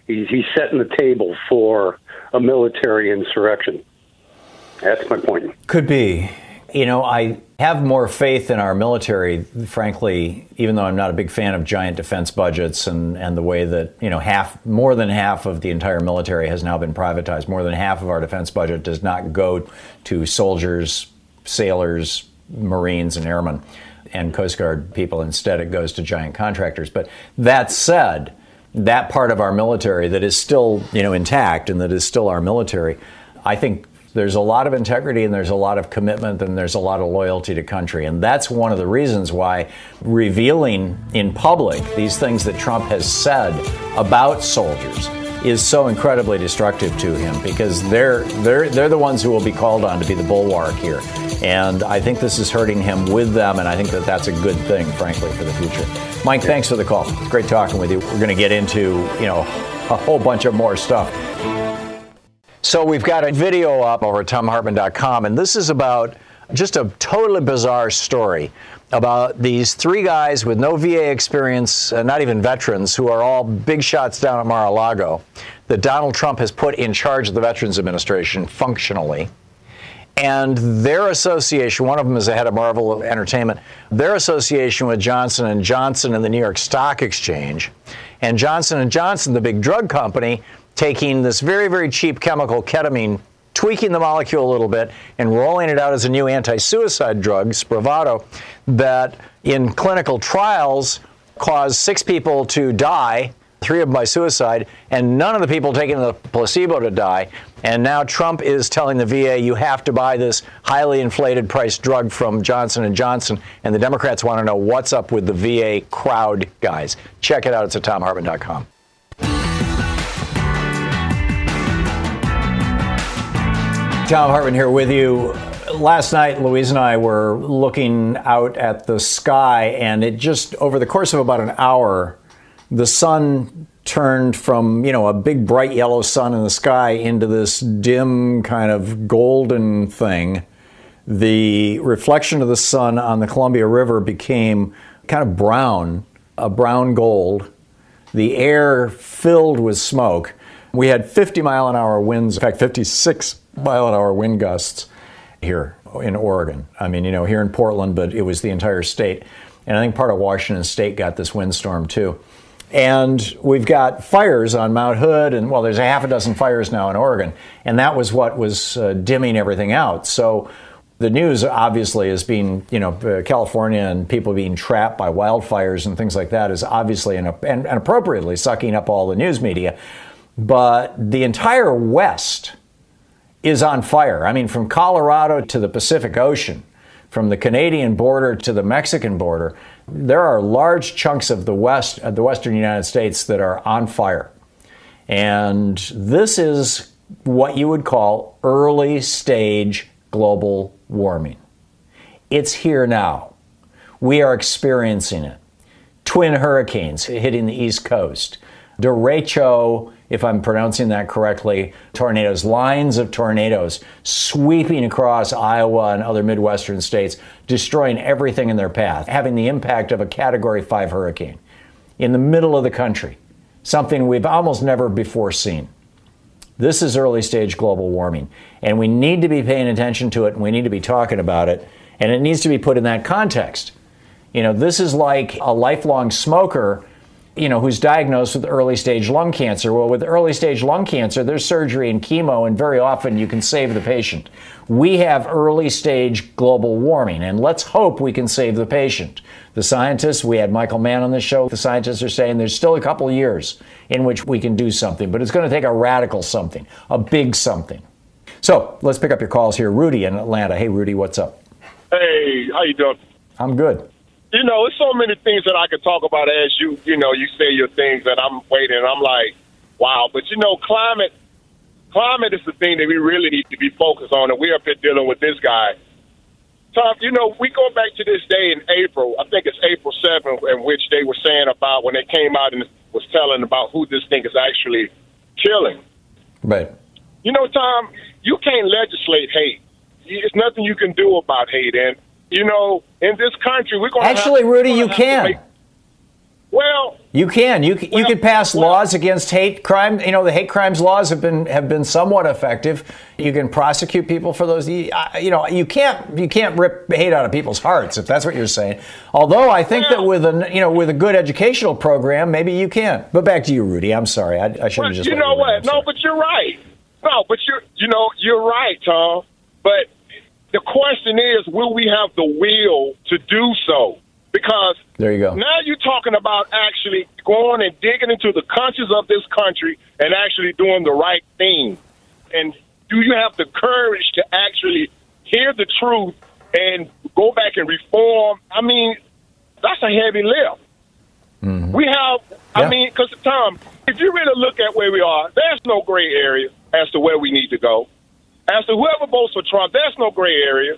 He's, he's setting the table for a military insurrection. That's my point. Could be. You know, I have more faith in our military, frankly, even though I'm not a big fan of giant defense budgets and, and the way that, you know, half, more than half of the entire military has now been privatized. More than half of our defense budget does not go to soldiers, sailors, Marines, and airmen and Coast Guard people. Instead, it goes to giant contractors. But that said, that part of our military that is still, you know, intact and that is still our military, I think there's a lot of integrity and there's a lot of commitment and there's a lot of loyalty to country. And that's one of the reasons why revealing in public these things that Trump has said about soldiers is so incredibly destructive to him, because they're they're they're the ones who will be called on to be the bulwark here. And I think this is hurting him with them, and I think that that's a good thing, frankly, for the future. Mike, thanks for the call. It's great talking with you. We're going to get into, you know, a whole bunch of more stuff. So we've got a video up over at Thom Hartmann dot com, and this is about just a totally bizarre story about these three guys with no V A experience, uh, not even veterans, who are all big shots down at Mar-a-Lago, that Donald Trump has put in charge of the Veterans Administration functionally. And their association, one of them is the head of Marvel Entertainment, their association with Johnson and Johnson and the New York Stock Exchange, and Johnson and Johnson, the big drug company, taking this very, very cheap chemical, ketamine, tweaking the molecule a little bit, and rolling it out as a new anti-suicide drug, Spravato, that in clinical trials caused six people to die, three of them by suicide, and none of the people taking the placebo to die. And now Trump is telling the V A, you have to buy this highly inflated price drug from Johnson and Johnson, and the Democrats want to know what's up with the V A crowd guys. Check it out. It's at Thom Hartmann dot com. Thom Hartmann here with you. Last night, Louise and I were looking out at the sky, and it just, over the course of about an hour, the sun turned from, you know, a big bright yellow sun in the sky into this dim kind of golden thing. The reflection of the sun on the Columbia River became kind of brown, a brown gold. The air filled with smoke. We had fifty mile an hour winds, in fact, fifty-six mile an hour wind gusts here in Oregon. I mean, you know, here in Portland, but it was the entire state. And I think part of Washington State got this windstorm too. And we've got fires on Mount Hood, and well, there's a half a dozen fires now in Oregon. And that was what was uh, dimming everything out. So the news obviously is being, you know, uh, California and people being trapped by wildfires and things like that is obviously and, and, and appropriately sucking up all the news media. But the entire West is on fire. I mean, from Colorado to the Pacific Ocean, from the Canadian border to the Mexican border, there are large chunks of the West, of the Western United States that are on fire. And this is what you would call early stage global warming. It's here now. We are experiencing it. Twin hurricanes hitting the East Coast. Derecho, if I'm pronouncing that correctly, tornadoes, lines of tornadoes sweeping across Iowa and other Midwestern states, destroying everything in their path, having the impact of a Category five hurricane in the middle of the country, something we've almost never before seen. This is early stage global warming, and we need to be paying attention to it, and we need to be talking about it, and it needs to be put in that context. You know, this is like a lifelong smoker, you know, who's diagnosed with early stage lung cancer. Well, with early stage lung cancer, there's surgery and chemo, and very often you can save the patient. We have early stage global warming, and let's hope we can save the patient. The scientists, we had Michael Mann on this show, the scientists are saying there's still a couple of years in which we can do something, but it's going to take a radical something, a big something. So let's pick up your calls here. Rudy in Atlanta. Hey, Rudy, what's up? Hey, how you doing? I'm good. You know, there's so many things that I could talk about as you, you know, you say your things, and I'm waiting, and I'm like, wow. But, you know, climate, climate is the thing that we really need to be focused on, and we're up here dealing with this guy. Tom, you know, we go back to this day in April, I think it's April seventh, in which they were saying about when they came out and was telling about who this thing is actually killing. Right. You know, Tom, you can't legislate hate. There's nothing you can do about hate, and you know, in this country, we're going to actually, have, Rudy, you can. Make, Well, you can. You you well, could pass well, laws against hate crime. You know, the hate crimes laws have been have been somewhat effective. You can prosecute people for those. You know, you can't you can't rip hate out of people's hearts if that's what you're saying. Although I think well, that with a you know with a good educational program, maybe you can. But back to you, Rudy. I'm sorry. I, I should have just. You know what? No, but you're right. No, but you're you know you're right, Tom. But the question is, will we have the will to do so? Because there you go. Now you're talking about actually going and digging into the conscience of this country and actually doing the right thing. And do you have the courage to actually hear the truth and go back and reform? I mean, that's a heavy lift. Mm-hmm. We have, I yeah. mean, because, Tom, if you really look at where we are, there's no gray area as to where we need to go. As to whoever votes for Trump, there's no gray area.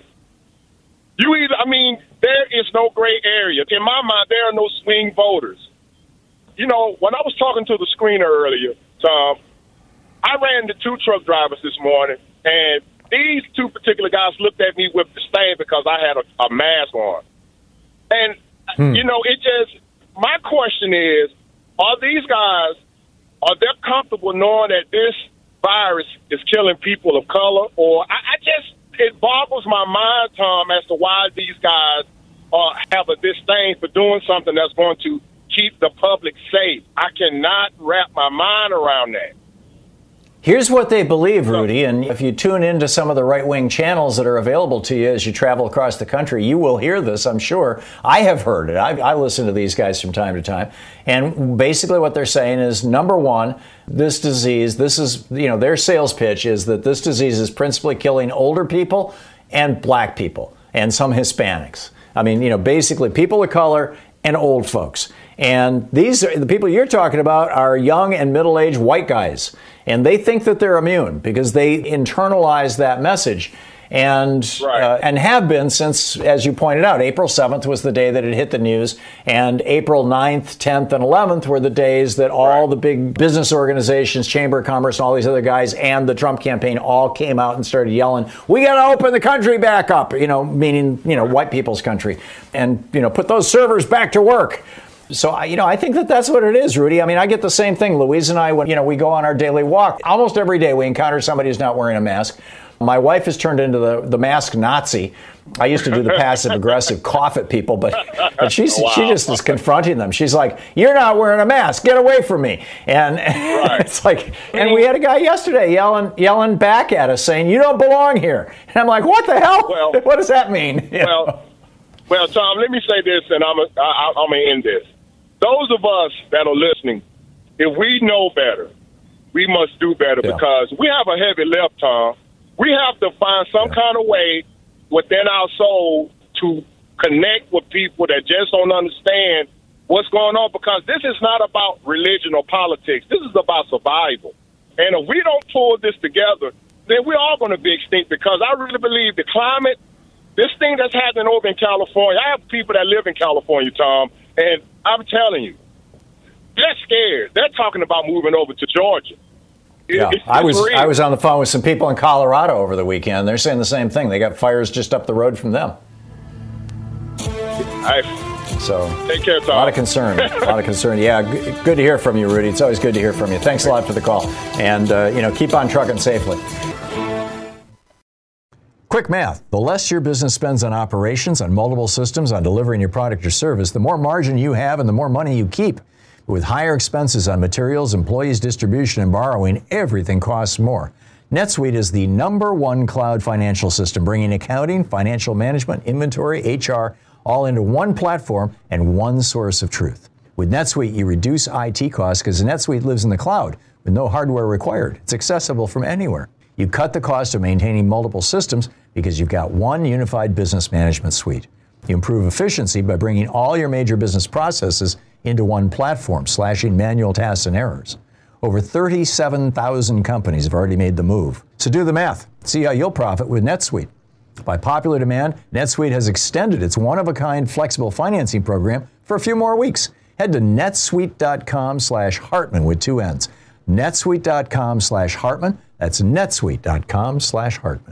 You either, I mean, there is no gray area. In my mind, there are no swing voters. You know, when I was talking to the screener earlier, Tom, I ran into two truck drivers this morning, and these two particular guys looked at me with disdain because I had a, a mask on. And, hmm. you know, it just, my question is, are these guys, are they comfortable knowing that this virus is killing people of color? Or I, I just, it boggles my mind, Tom, as to why these guys uh, have a disdain for doing something that's going to keep the public safe. I cannot wrap my mind around that. Here's what they believe, Rudy, and if you tune into some of the right-wing channels that are available to you as you travel across the country, you will hear this, I'm sure. I have heard it. I, I listen to these guys from time to time. And basically what they're saying is, number one, this disease, this is, you know, their sales pitch is that this disease is principally killing older people and black people and some Hispanics. I mean, you know, basically people of color and old folks. And these are the people you're talking about are young and middle-aged white guys. And they think that they're immune because they internalize that message and right. uh, and have been since, as you pointed out, April seventh was the day that it hit the news. And April ninth, tenth, and eleventh were the days that all right. the big business organizations, Chamber of Commerce, and all these other guys and the Trump campaign all came out and started yelling, we got to open the country back up, you know, meaning, you know, white people's country, and, you know, put those servers back to work. So, you know, I think that that's what it is, Rudy. I mean, I get the same thing. Louise and I, when, you know, we go on our daily walk, almost every day we encounter somebody who's not wearing a mask. My wife has turned into the, the mask Nazi. I used to do the passive-aggressive cough at people, but, but she's, wow. she just is confronting them. She's like, you're not wearing a mask. Get away from me. And right. it's like, and we had a guy yesterday yelling yelling back at us saying, you don't belong here. And I'm like, what the hell? Well, what does that mean? You well, know? well, Tom, let me say this, and I'm a, I, I'm going to end this. Those of us that are listening, if we know better, we must do better yeah. because we have a heavy lift, Tom. We have to find some yeah. kind of way within our soul to connect with people that just don't understand what's going on, because this is not about religion or politics. This is about survival. And if we don't pull this together, then we're all going to be extinct, because I really believe the climate, this thing that's happening over in California, I have people that live in California, Tom, and I'm telling you, they're scared. They're talking about moving over to Georgia. Yeah, it's I was real. I was on the phone with some people in Colorado over the weekend. They're saying the same thing. They got fires just up the road from them. I, so take care, Tom. A lot of concern. A lot of concern. Yeah, g- good to hear from you, Rudy. It's always good to hear from you. Thanks a lot for the call. And, uh, you know, keep on trucking safely. Quick math. The less your business spends on operations, on multiple systems, on delivering your product or service, the more margin you have and the more money you keep. With higher expenses on materials, employees, distribution, and borrowing, everything costs more. NetSuite is the number one cloud financial system, bringing accounting, financial management, inventory, H R, all into one platform and one source of truth. With NetSuite, you reduce I T costs because NetSuite lives in the cloud with no hardware required. It's accessible from anywhere. You cut the cost of maintaining multiple systems because you've got one unified business management suite. You improve efficiency by bringing all your major business processes into one platform, slashing manual tasks and errors. Over thirty-seven thousand companies have already made the move. So do the math. See how you'll profit with NetSuite. By popular demand, NetSuite has extended its one-of-a-kind flexible financing program for a few more weeks. Head to netsuite.com slash Hartman with two N's. netsuite.com slash Hartman. That's netsuite.com slash Hartman.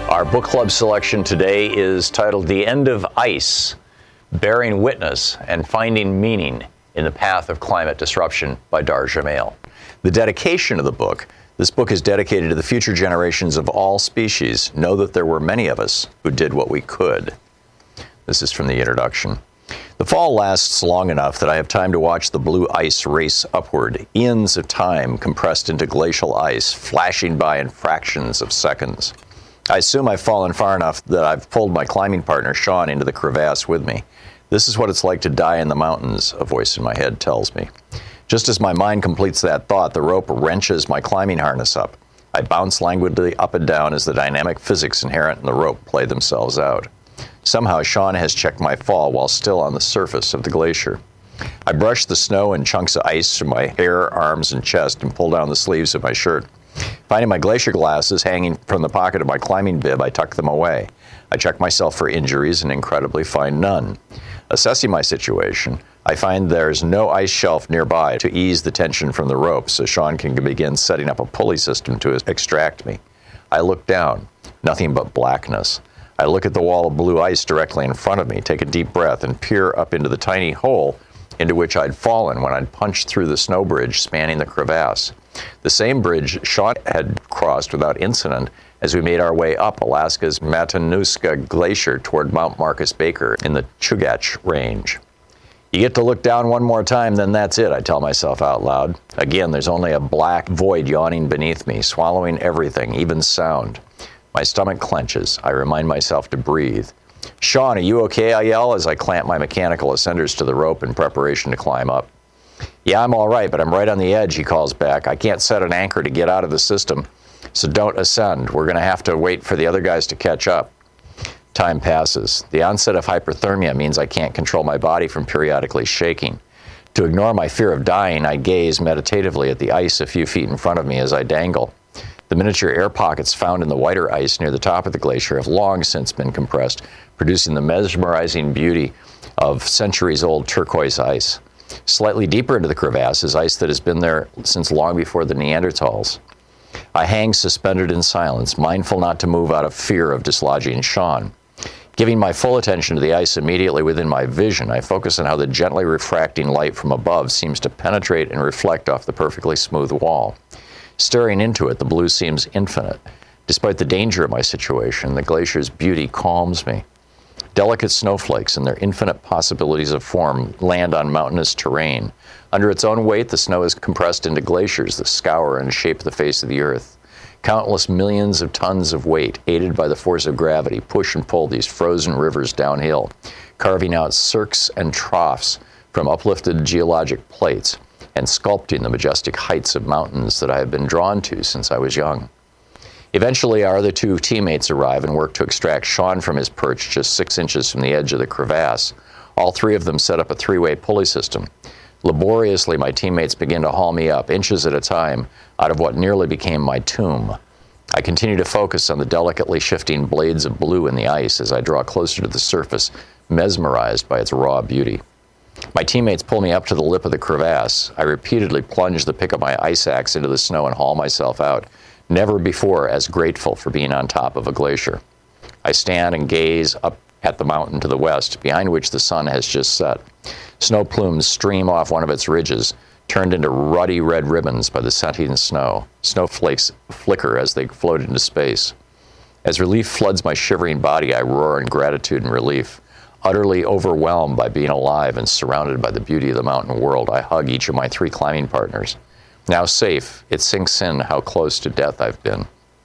Our book club selection today is titled The End of Ice, Bearing Witness and Finding Meaning in the Path of Climate Disruption by Dar Jamail. The dedication of the book, this book is dedicated to the future generations of all species. Know that there were many of us who did what we could. This is from the introduction. The fall lasts long enough that I have time to watch the blue ice race upward, eons of time compressed into glacial ice, flashing by in fractions of seconds. I assume I've fallen far enough that I've pulled my climbing partner, Sean, into the crevasse with me. This is what it's like to die in the mountains, a voice in my head tells me. Just as my mind completes that thought, the rope wrenches my climbing harness up. I bounce languidly up and down as the dynamic physics inherent in the rope play themselves out. Somehow, Sean has checked my fall while still on the surface of the glacier. I brush the snow and chunks of ice from my hair, arms, and chest and pull down the sleeves of my shirt. Finding my glacier glasses hanging from the pocket of my climbing bib, I tuck them away. I check myself for injuries and incredibly find none. Assessing my situation, I find there's no ice shelf nearby to ease the tension from the rope so Sean can begin setting up a pulley system to extract me. I look down, nothing but blackness. I look at the wall of blue ice directly in front of me, take a deep breath, and peer up into the tiny hole into which I'd fallen when I'd punched through the snow bridge spanning the crevasse. The same bridge Sean had crossed without incident as we made our way up Alaska's Matanuska Glacier toward Mount Marcus Baker in the Chugach Range. You get to look down one more time, then that's it, I tell myself out loud. Again, there's only a black void yawning beneath me, swallowing everything, even sound. My stomach clenches. I remind myself to breathe. Sean, are you okay? I yell as I clamp my mechanical ascenders to the rope in preparation to climb up. Yeah, I'm all right, but I'm right on the edge, he calls back. I can't set an anchor to get out of the system, so don't ascend. We're going to have to wait for the other guys to catch up. Time passes. The onset of hyperthermia means I can't control my body from periodically shaking. To ignore my fear of dying, I gaze meditatively at the ice a few feet in front of me as I dangle. The miniature air pockets found in the whiter ice near the top of the glacier have long since been compressed, producing the mesmerizing beauty of centuries-old turquoise ice. Slightly deeper into the crevasse is ice that has been there since long before the Neanderthals. I hang suspended in silence, mindful not to move out of fear of dislodging Sean. Giving my full attention to the ice immediately within my vision, I focus on how the gently refracting light from above seems to penetrate and reflect off the perfectly smooth wall. Staring into it, the blue seems infinite. Despite the danger of my situation, the glacier's beauty calms me. Delicate snowflakes and their infinite possibilities of form land on mountainous terrain. Under its own weight, the snow is compressed into glaciers that scour and shape the face of the earth. Countless millions of tons of weight, aided by the force of gravity, push and pull these frozen rivers downhill, carving out cirques and troughs from uplifted geologic plates and sculpting the majestic heights of mountains that I have been drawn to since I was young. Eventually, our other two teammates arrive and work to extract Sean from his perch just six inches from the edge of the crevasse. All three of them set up a three-way pulley system. Laboriously, my teammates begin to haul me up, inches at a time, out of what nearly became my tomb. I continue to focus on the delicately shifting blades of blue in the ice as I draw closer to the surface, mesmerized by its raw beauty. My teammates pull me up to the lip of the crevasse. I repeatedly plunge the pick of my ice axe into the snow and haul myself out, never before as grateful for being on top of a glacier. I stand and gaze up at the mountain to the west, behind which the sun has just set. Snow plumes stream off one of its ridges, turned into ruddy red ribbons by the setting snow. Snowflakes flicker as they float into space. As relief floods my shivering body, I roar in gratitude and relief. Utterly overwhelmed by being alive and surrounded by the beauty of the mountain world, I hug each of my three climbing partners. Now safe, it sinks in how close to death I've been.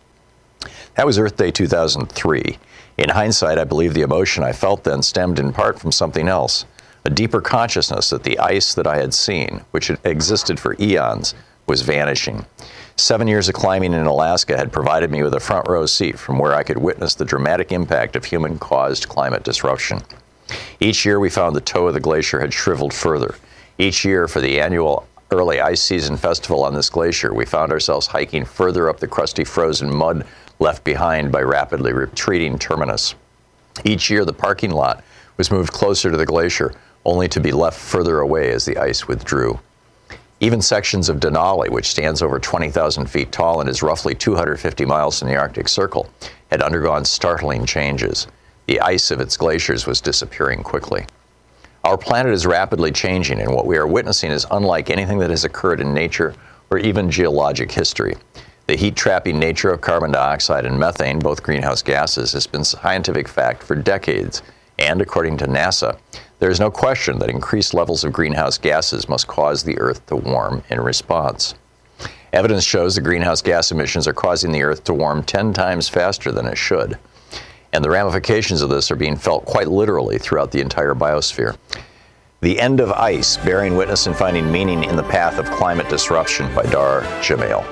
That was Earth Day two thousand three. In hindsight, I believe the emotion I felt then stemmed in part from something else, a deeper consciousness that the ice that I had seen, which had existed for eons, was vanishing. Seven years of climbing in Alaska had provided me with a front row seat from where I could witness the dramatic impact of human-caused climate disruption. Each year we found the toe of the glacier had shriveled further. Each year for the annual early ice season festival on this glacier, we found ourselves hiking further up the crusty frozen mud left behind by rapidly retreating terminus. Each year the parking lot was moved closer to the glacier, only to be left further away as the ice withdrew. Even sections of Denali, which stands over twenty thousand feet tall and is roughly two hundred fifty miles from the Arctic Circle, had undergone startling changes. The ice of its glaciers was disappearing quickly. Our planet is rapidly changing, and what we are witnessing is unlike anything that has occurred in nature or even geologic history. The heat-trapping nature of carbon dioxide and methane, both greenhouse gases, has been scientific fact for decades. And according to NASA, there is no question that increased levels of greenhouse gases must cause the Earth to warm in response. Evidence shows the greenhouse gas emissions are causing the Earth to warm ten times faster than it should. And the ramifications of this are being felt quite literally throughout the entire biosphere. The End of Ice, Bearing Witness and Finding Meaning in the Path of Climate Disruption by Dar Jamail.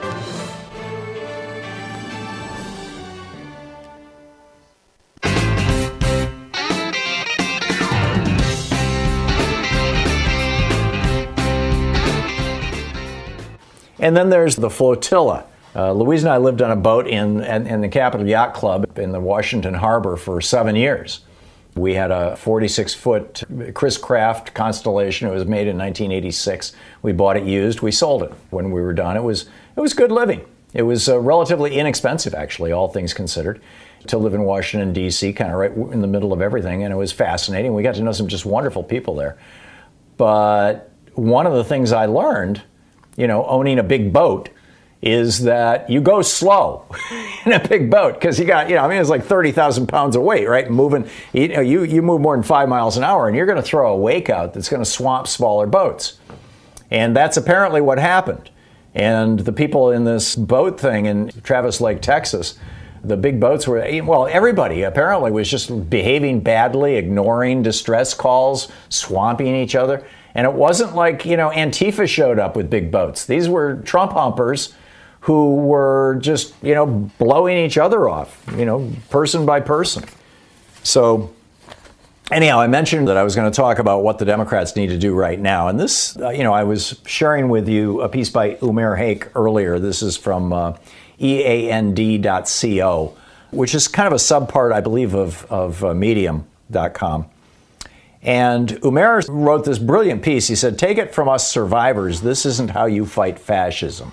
And then there's the flotilla. Uh, Louise and I lived on a boat in, in, in the Capital Yacht Club in the Washington Harbor for seven years. We had a forty-six foot Chris Craft Constellation. It was made in nineteen eighty-six. We bought it used. We sold it when we were done. It was it was good living. It was uh, relatively inexpensive, actually, all things considered, to live in Washington, D C, kind of right in the middle of everything. And it was fascinating. We got to know some just wonderful people there. But one of the things I learned, you know, owning a big boat, is that you go slow in a big boat because you got, you know, I mean, it's like thirty thousand pounds of weight, right? Moving, you know, you, you move more than five miles an hour and you're going to throw a wake out that's going to swamp smaller boats. And that's apparently what happened. And the people in this boat thing in Travis Lake, Texas, the big boats were, well, everybody apparently was just behaving badly, ignoring distress calls, swamping each other. And it wasn't like, you know, Antifa showed up with big boats. These were Trump humpers who were just, you know, blowing each other off, you know, person by person. So anyhow, I mentioned that I was going to talk about what the Democrats need to do right now. And this, uh, you know, I was sharing with you a piece by Umair Haque earlier. This is from uh, E A N D dot co, which is kind of a subpart, I believe, of, of uh, medium dot com. And Umair wrote this brilliant piece. He said, "Take it from us survivors, this isn't how you fight fascism."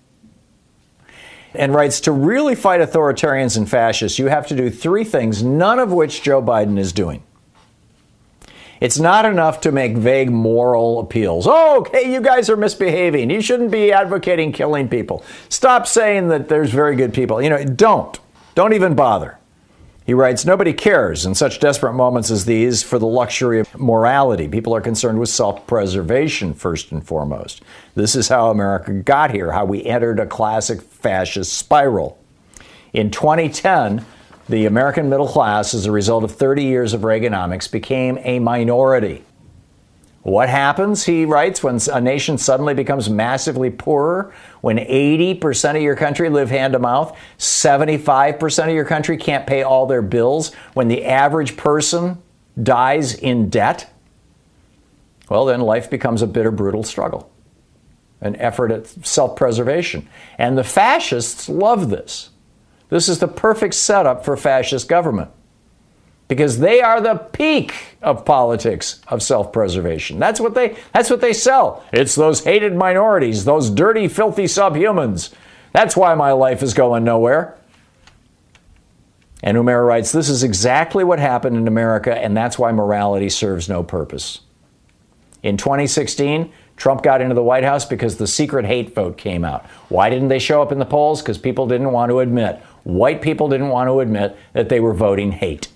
And writes, to really fight authoritarians and fascists, you have to do three things, none of which Joe Biden is doing. It's not enough to make vague moral appeals. Oh, okay, you guys are misbehaving. You shouldn't be advocating killing people. Stop saying that there's very good people. You know, don't. Don't even bother. He writes, nobody cares in such desperate moments as these for the luxury of morality. People are concerned with self-preservation first and foremost. This is how America got here, how we entered a classic fascist spiral. In twenty ten, the American middle class, as a result of thirty years of Reaganomics, became a minority. What happens, he writes, when a nation suddenly becomes massively poorer, when eighty percent of your country live hand to mouth, seventy-five percent of your country can't pay all their bills, when the average person dies in debt? Well, then life becomes a bitter, brutal struggle, an effort at self-preservation. And the fascists love this. This is the perfect setup for fascist government, because they are the peak of politics of self-preservation. That's what they that's what they sell. It's those hated minorities, those dirty, filthy subhumans. That's why my life is going nowhere. And Umair writes, this is exactly what happened in America, and that's why morality serves no purpose. In twenty sixteen, Trump got into the White House because the secret hate vote came out. Why didn't they show up in the polls? Because people didn't want to admit, white people didn't want to admit that they were voting hate.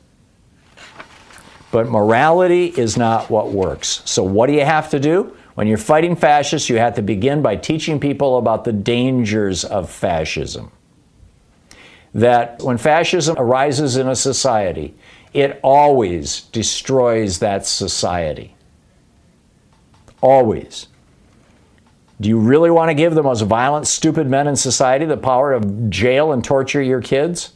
But morality is not what works. So what do you have to do? When you're fighting fascists, you have to begin by teaching people about the dangers of fascism. That when fascism arises in a society, it always destroys that society. Always. Do you really want to give the most violent, stupid men in society the power to jail and torture your kids?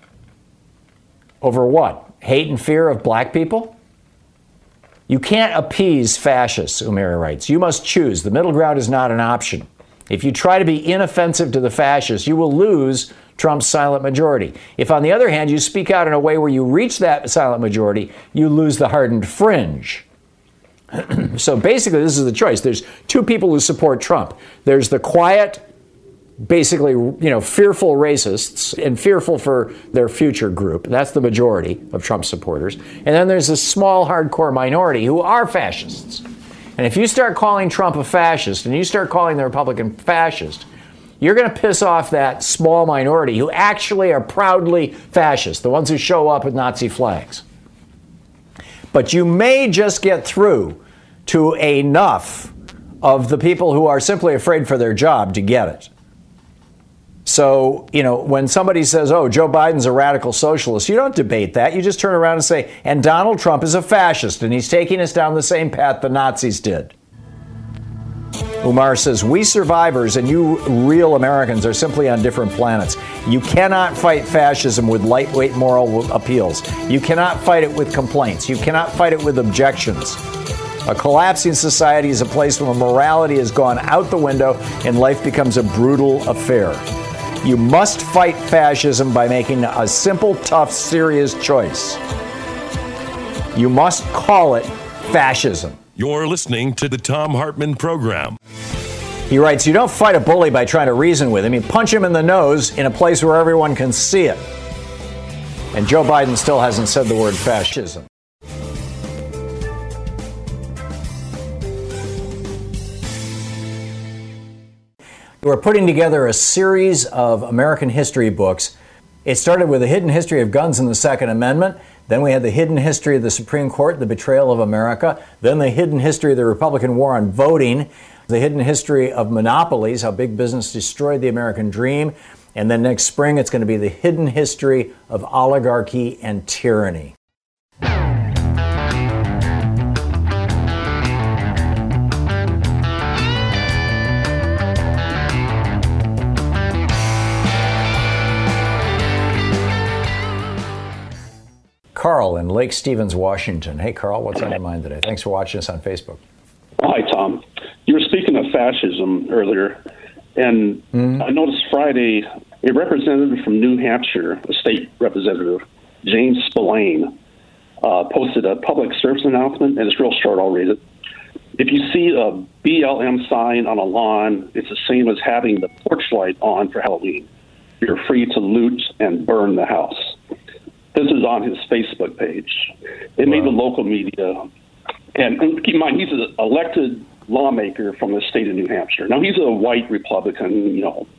Over what? Hate and fear of black people? You can't appease fascists, Umair writes. You must choose. The middle ground is not an option. If you try to be inoffensive to the fascists, you will lose Trump's silent majority. If, on the other hand, you speak out in a way where you reach that silent majority, you lose the hardened fringe. So basically, this is the choice. There's two people who support Trump. There's the quiet, basically, you know, fearful racists and fearful for their future group. That's the majority of Trump supporters. And then there's a small, hardcore minority who are fascists. And if you start calling Trump a fascist and you start calling the Republican fascist, you're going to piss off that small minority who actually are proudly fascist, the ones who show up with Nazi flags. But you may just get through to enough of the people who are simply afraid for their job to get it. So, you know, when somebody says, oh, Joe Biden's a radical socialist, you don't debate that. You just turn around and say, and Donald Trump is a fascist, and he's taking us down the same path the Nazis did. Umar says, we survivors and you real Americans are simply on different planets. You cannot fight fascism with lightweight moral appeals. You cannot fight it with complaints. You cannot fight it with objections. A collapsing society is a place where morality has gone out the window and life becomes a brutal affair. You must fight fascism by making a simple, tough, serious choice. You must call it fascism. You're listening to the Thom Hartmann Program. He writes, you don't fight a bully by trying to reason with him. You punch him in the nose in a place where everyone can see it. And Joe Biden still hasn't said the word fascism. We're putting together a series of American history books. It started with a hidden history of guns and the Second Amendment. Then we had the hidden history of the Supreme Court, the betrayal of America. Then the hidden history of the Republican war on voting. The hidden history of monopolies, how big business destroyed the American dream. And then next spring, it's going to be the hidden history of oligarchy and tyranny. Carl in Lake Stevens, Washington. Hey, Carl, what's on your mind today? Thanks for watching us on Facebook. Hi, Tom. You were speaking of fascism earlier, and mm-hmm. I noticed Friday a representative from New Hampshire, a state representative, James Spillane, uh, posted a public service announcement, and it's real short. I'll read it. If you see a B L M sign on a lawn, it's the same as having the porch light on for Halloween. You're free to loot and burn the house. This is on his Facebook page. It wow. made the local media. And, and keep in mind, he's an elected lawmaker from the state of New Hampshire. Now, he's a white Republican, you know,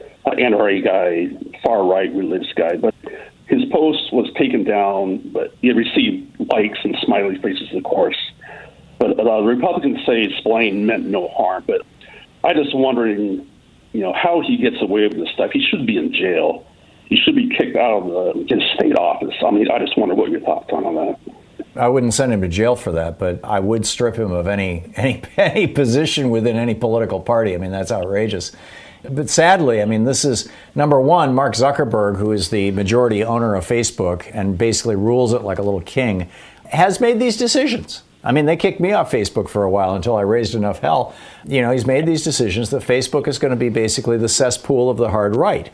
N R A guy, far-right religious guy. But his post was taken down, but he received likes and smiley faces, of course. But uh, the Republicans say Spillane meant no harm. But I just wondering, you know, how he gets away with this stuff. He should be in jail. He should be kicked out of the, his state office. I mean, I just wonder what your thoughts are on that. I wouldn't send him to jail for that, but I would strip him of any any any position within any political party. I mean, that's outrageous. But sadly, I mean, this is, number one, Mark Zuckerberg, who is the majority owner of Facebook and basically rules it like a little king, has made these decisions. I mean, they kicked me off Facebook for a while until I raised enough hell. You know, he's made these decisions that Facebook is going to be basically the cesspool of the hard right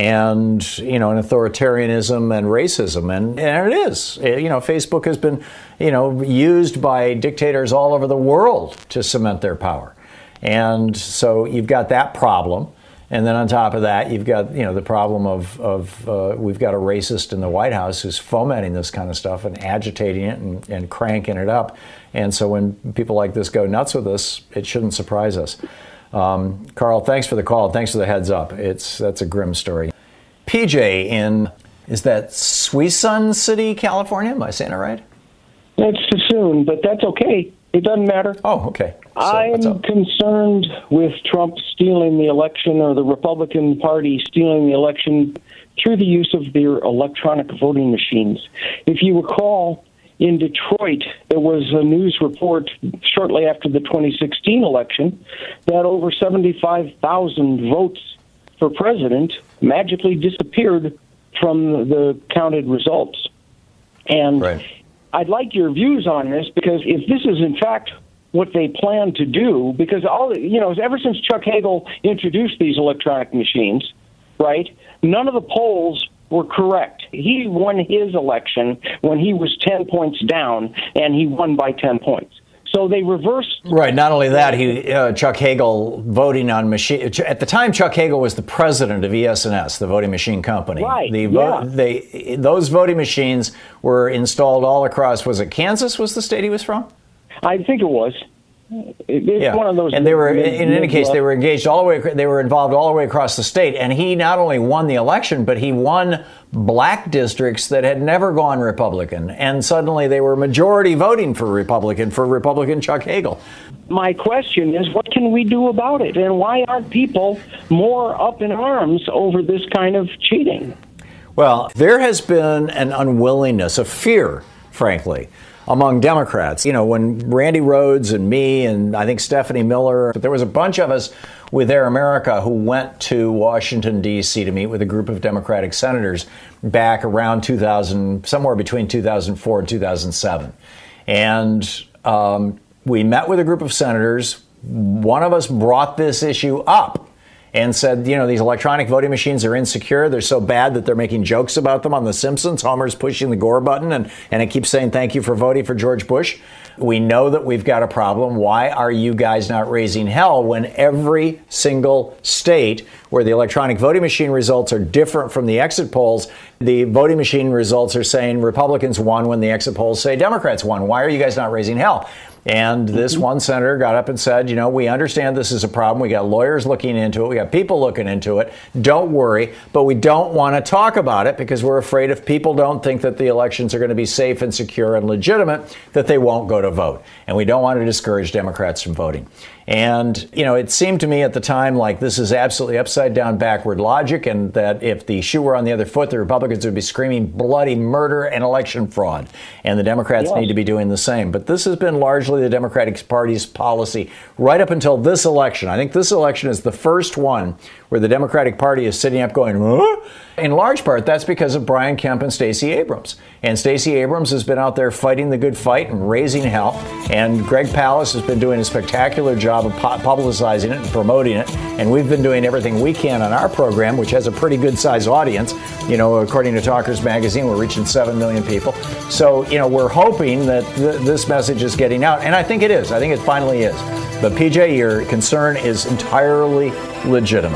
and, you know, and authoritarianism and racism. And, and it is. You know, Facebook has been, you know, used by dictators all over the world to cement their power. And so you've got that problem. And then on top of that, you've got, you know, the problem of, of uh, we've got a racist in the White House who's fomenting this kind of stuff and agitating it and, and cranking it up. And so when people like this go nuts with us, it shouldn't surprise us. Um, Carl, thanks for the call. Thanks for the heads up. It's that's a grim story. P J in, is that Suisun City, California? Am I saying it right? That's too soon, but that's okay. It doesn't matter. Oh, okay. So, I'm concerned with Trump stealing the election or the Republican Party stealing the election through the use of their electronic voting machines. If you recall, in Detroit, there was a news report shortly after the twenty sixteen election that over seventy-five thousand votes for president magically disappeared from the counted results. And right. I'd like your views on this, because if this is in fact what they plan to do, because all you know, ever since Chuck Hagel introduced these electronic machines, right, none of the polls were correct. He won his election when he was ten points down, and he won by ten points. So they reversed. Right. Not only that, he uh, Chuck Hagel voting on machine. At the time, Chuck Hagel was the president of E S N S, the voting machine company. Right. The yeah. vo- they those voting machines were installed all across. Was it Kansas? Was the state he was from? I think it was. It, it's yeah. one of those. And they were, mid, in any case, they were engaged all the way. They were involved all the way across the state. And he not only won the election, but he won black districts that had never gone Republican. And suddenly they were majority voting for Republican, for Republican Chuck Hagel. My question is, what can we do about it? And why aren't people more up in arms over this kind of cheating? Well, there has been an unwillingness, a fear, frankly, among Democrats. You know, when Randy Rhodes and me and I think Stephanie Miller, there was a bunch of us with Air America who went to Washington, D C to meet with a group of Democratic senators back around two thousand, somewhere between two thousand four and two thousand seven. And um, we met with a group of senators. One of us brought this issue up and said, you know, these electronic voting machines are insecure. They're so bad that they're making jokes about them on The Simpsons. Homer's pushing the Gore button and, and it keeps saying, thank you for voting for George Bush. We know that we've got a problem. Why are you guys not raising hell when every single state where the electronic voting machine results are different from the exit polls, the voting machine results are saying Republicans won when the exit polls say Democrats won? Why are you guys not raising hell? And this one senator got up and said, you know, we understand this is a problem. We got lawyers looking into it. We got people looking into it. Don't worry. But we don't want to talk about it because we're afraid if people don't think that the elections are going to be safe and secure and legitimate, that they won't go to vote. And we don't want to discourage Democrats from voting. And, you know, it seemed to me at the time like this is absolutely upside down backward logic, and that if the shoe were on the other foot, the Republicans would be screaming bloody murder and election fraud. And the Democrats yes. need to be doing the same. But this has been largely the Democratic Party's policy right up until this election. I think this election is the first one where the Democratic Party is sitting up going, huh? In large part, that's because of Brian Kemp and Stacey Abrams. And Stacey Abrams has been out there fighting the good fight and raising hell. And Greg Palast has been doing a spectacular job of publicizing it and promoting it. And we've been doing everything we can on our program, which has a pretty good sized audience. You know, according to Talkers Magazine, we're reaching seven million people. So, you know, we're hoping that th- this message is getting out. And I think it is. I think it finally is. But P J, your concern is entirely legitimate.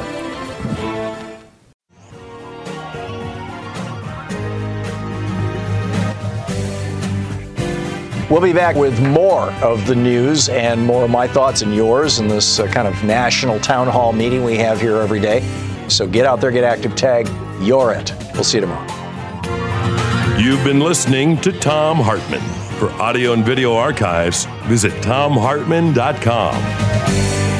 We'll be back with more of the news and more of my thoughts and yours in this uh, kind of national town hall meeting we have here every day. So get out there, get active, tag, you're it. We'll see you tomorrow. You've been listening to Thom Hartmann. For audio and video archives, visit thom hartmann dot com.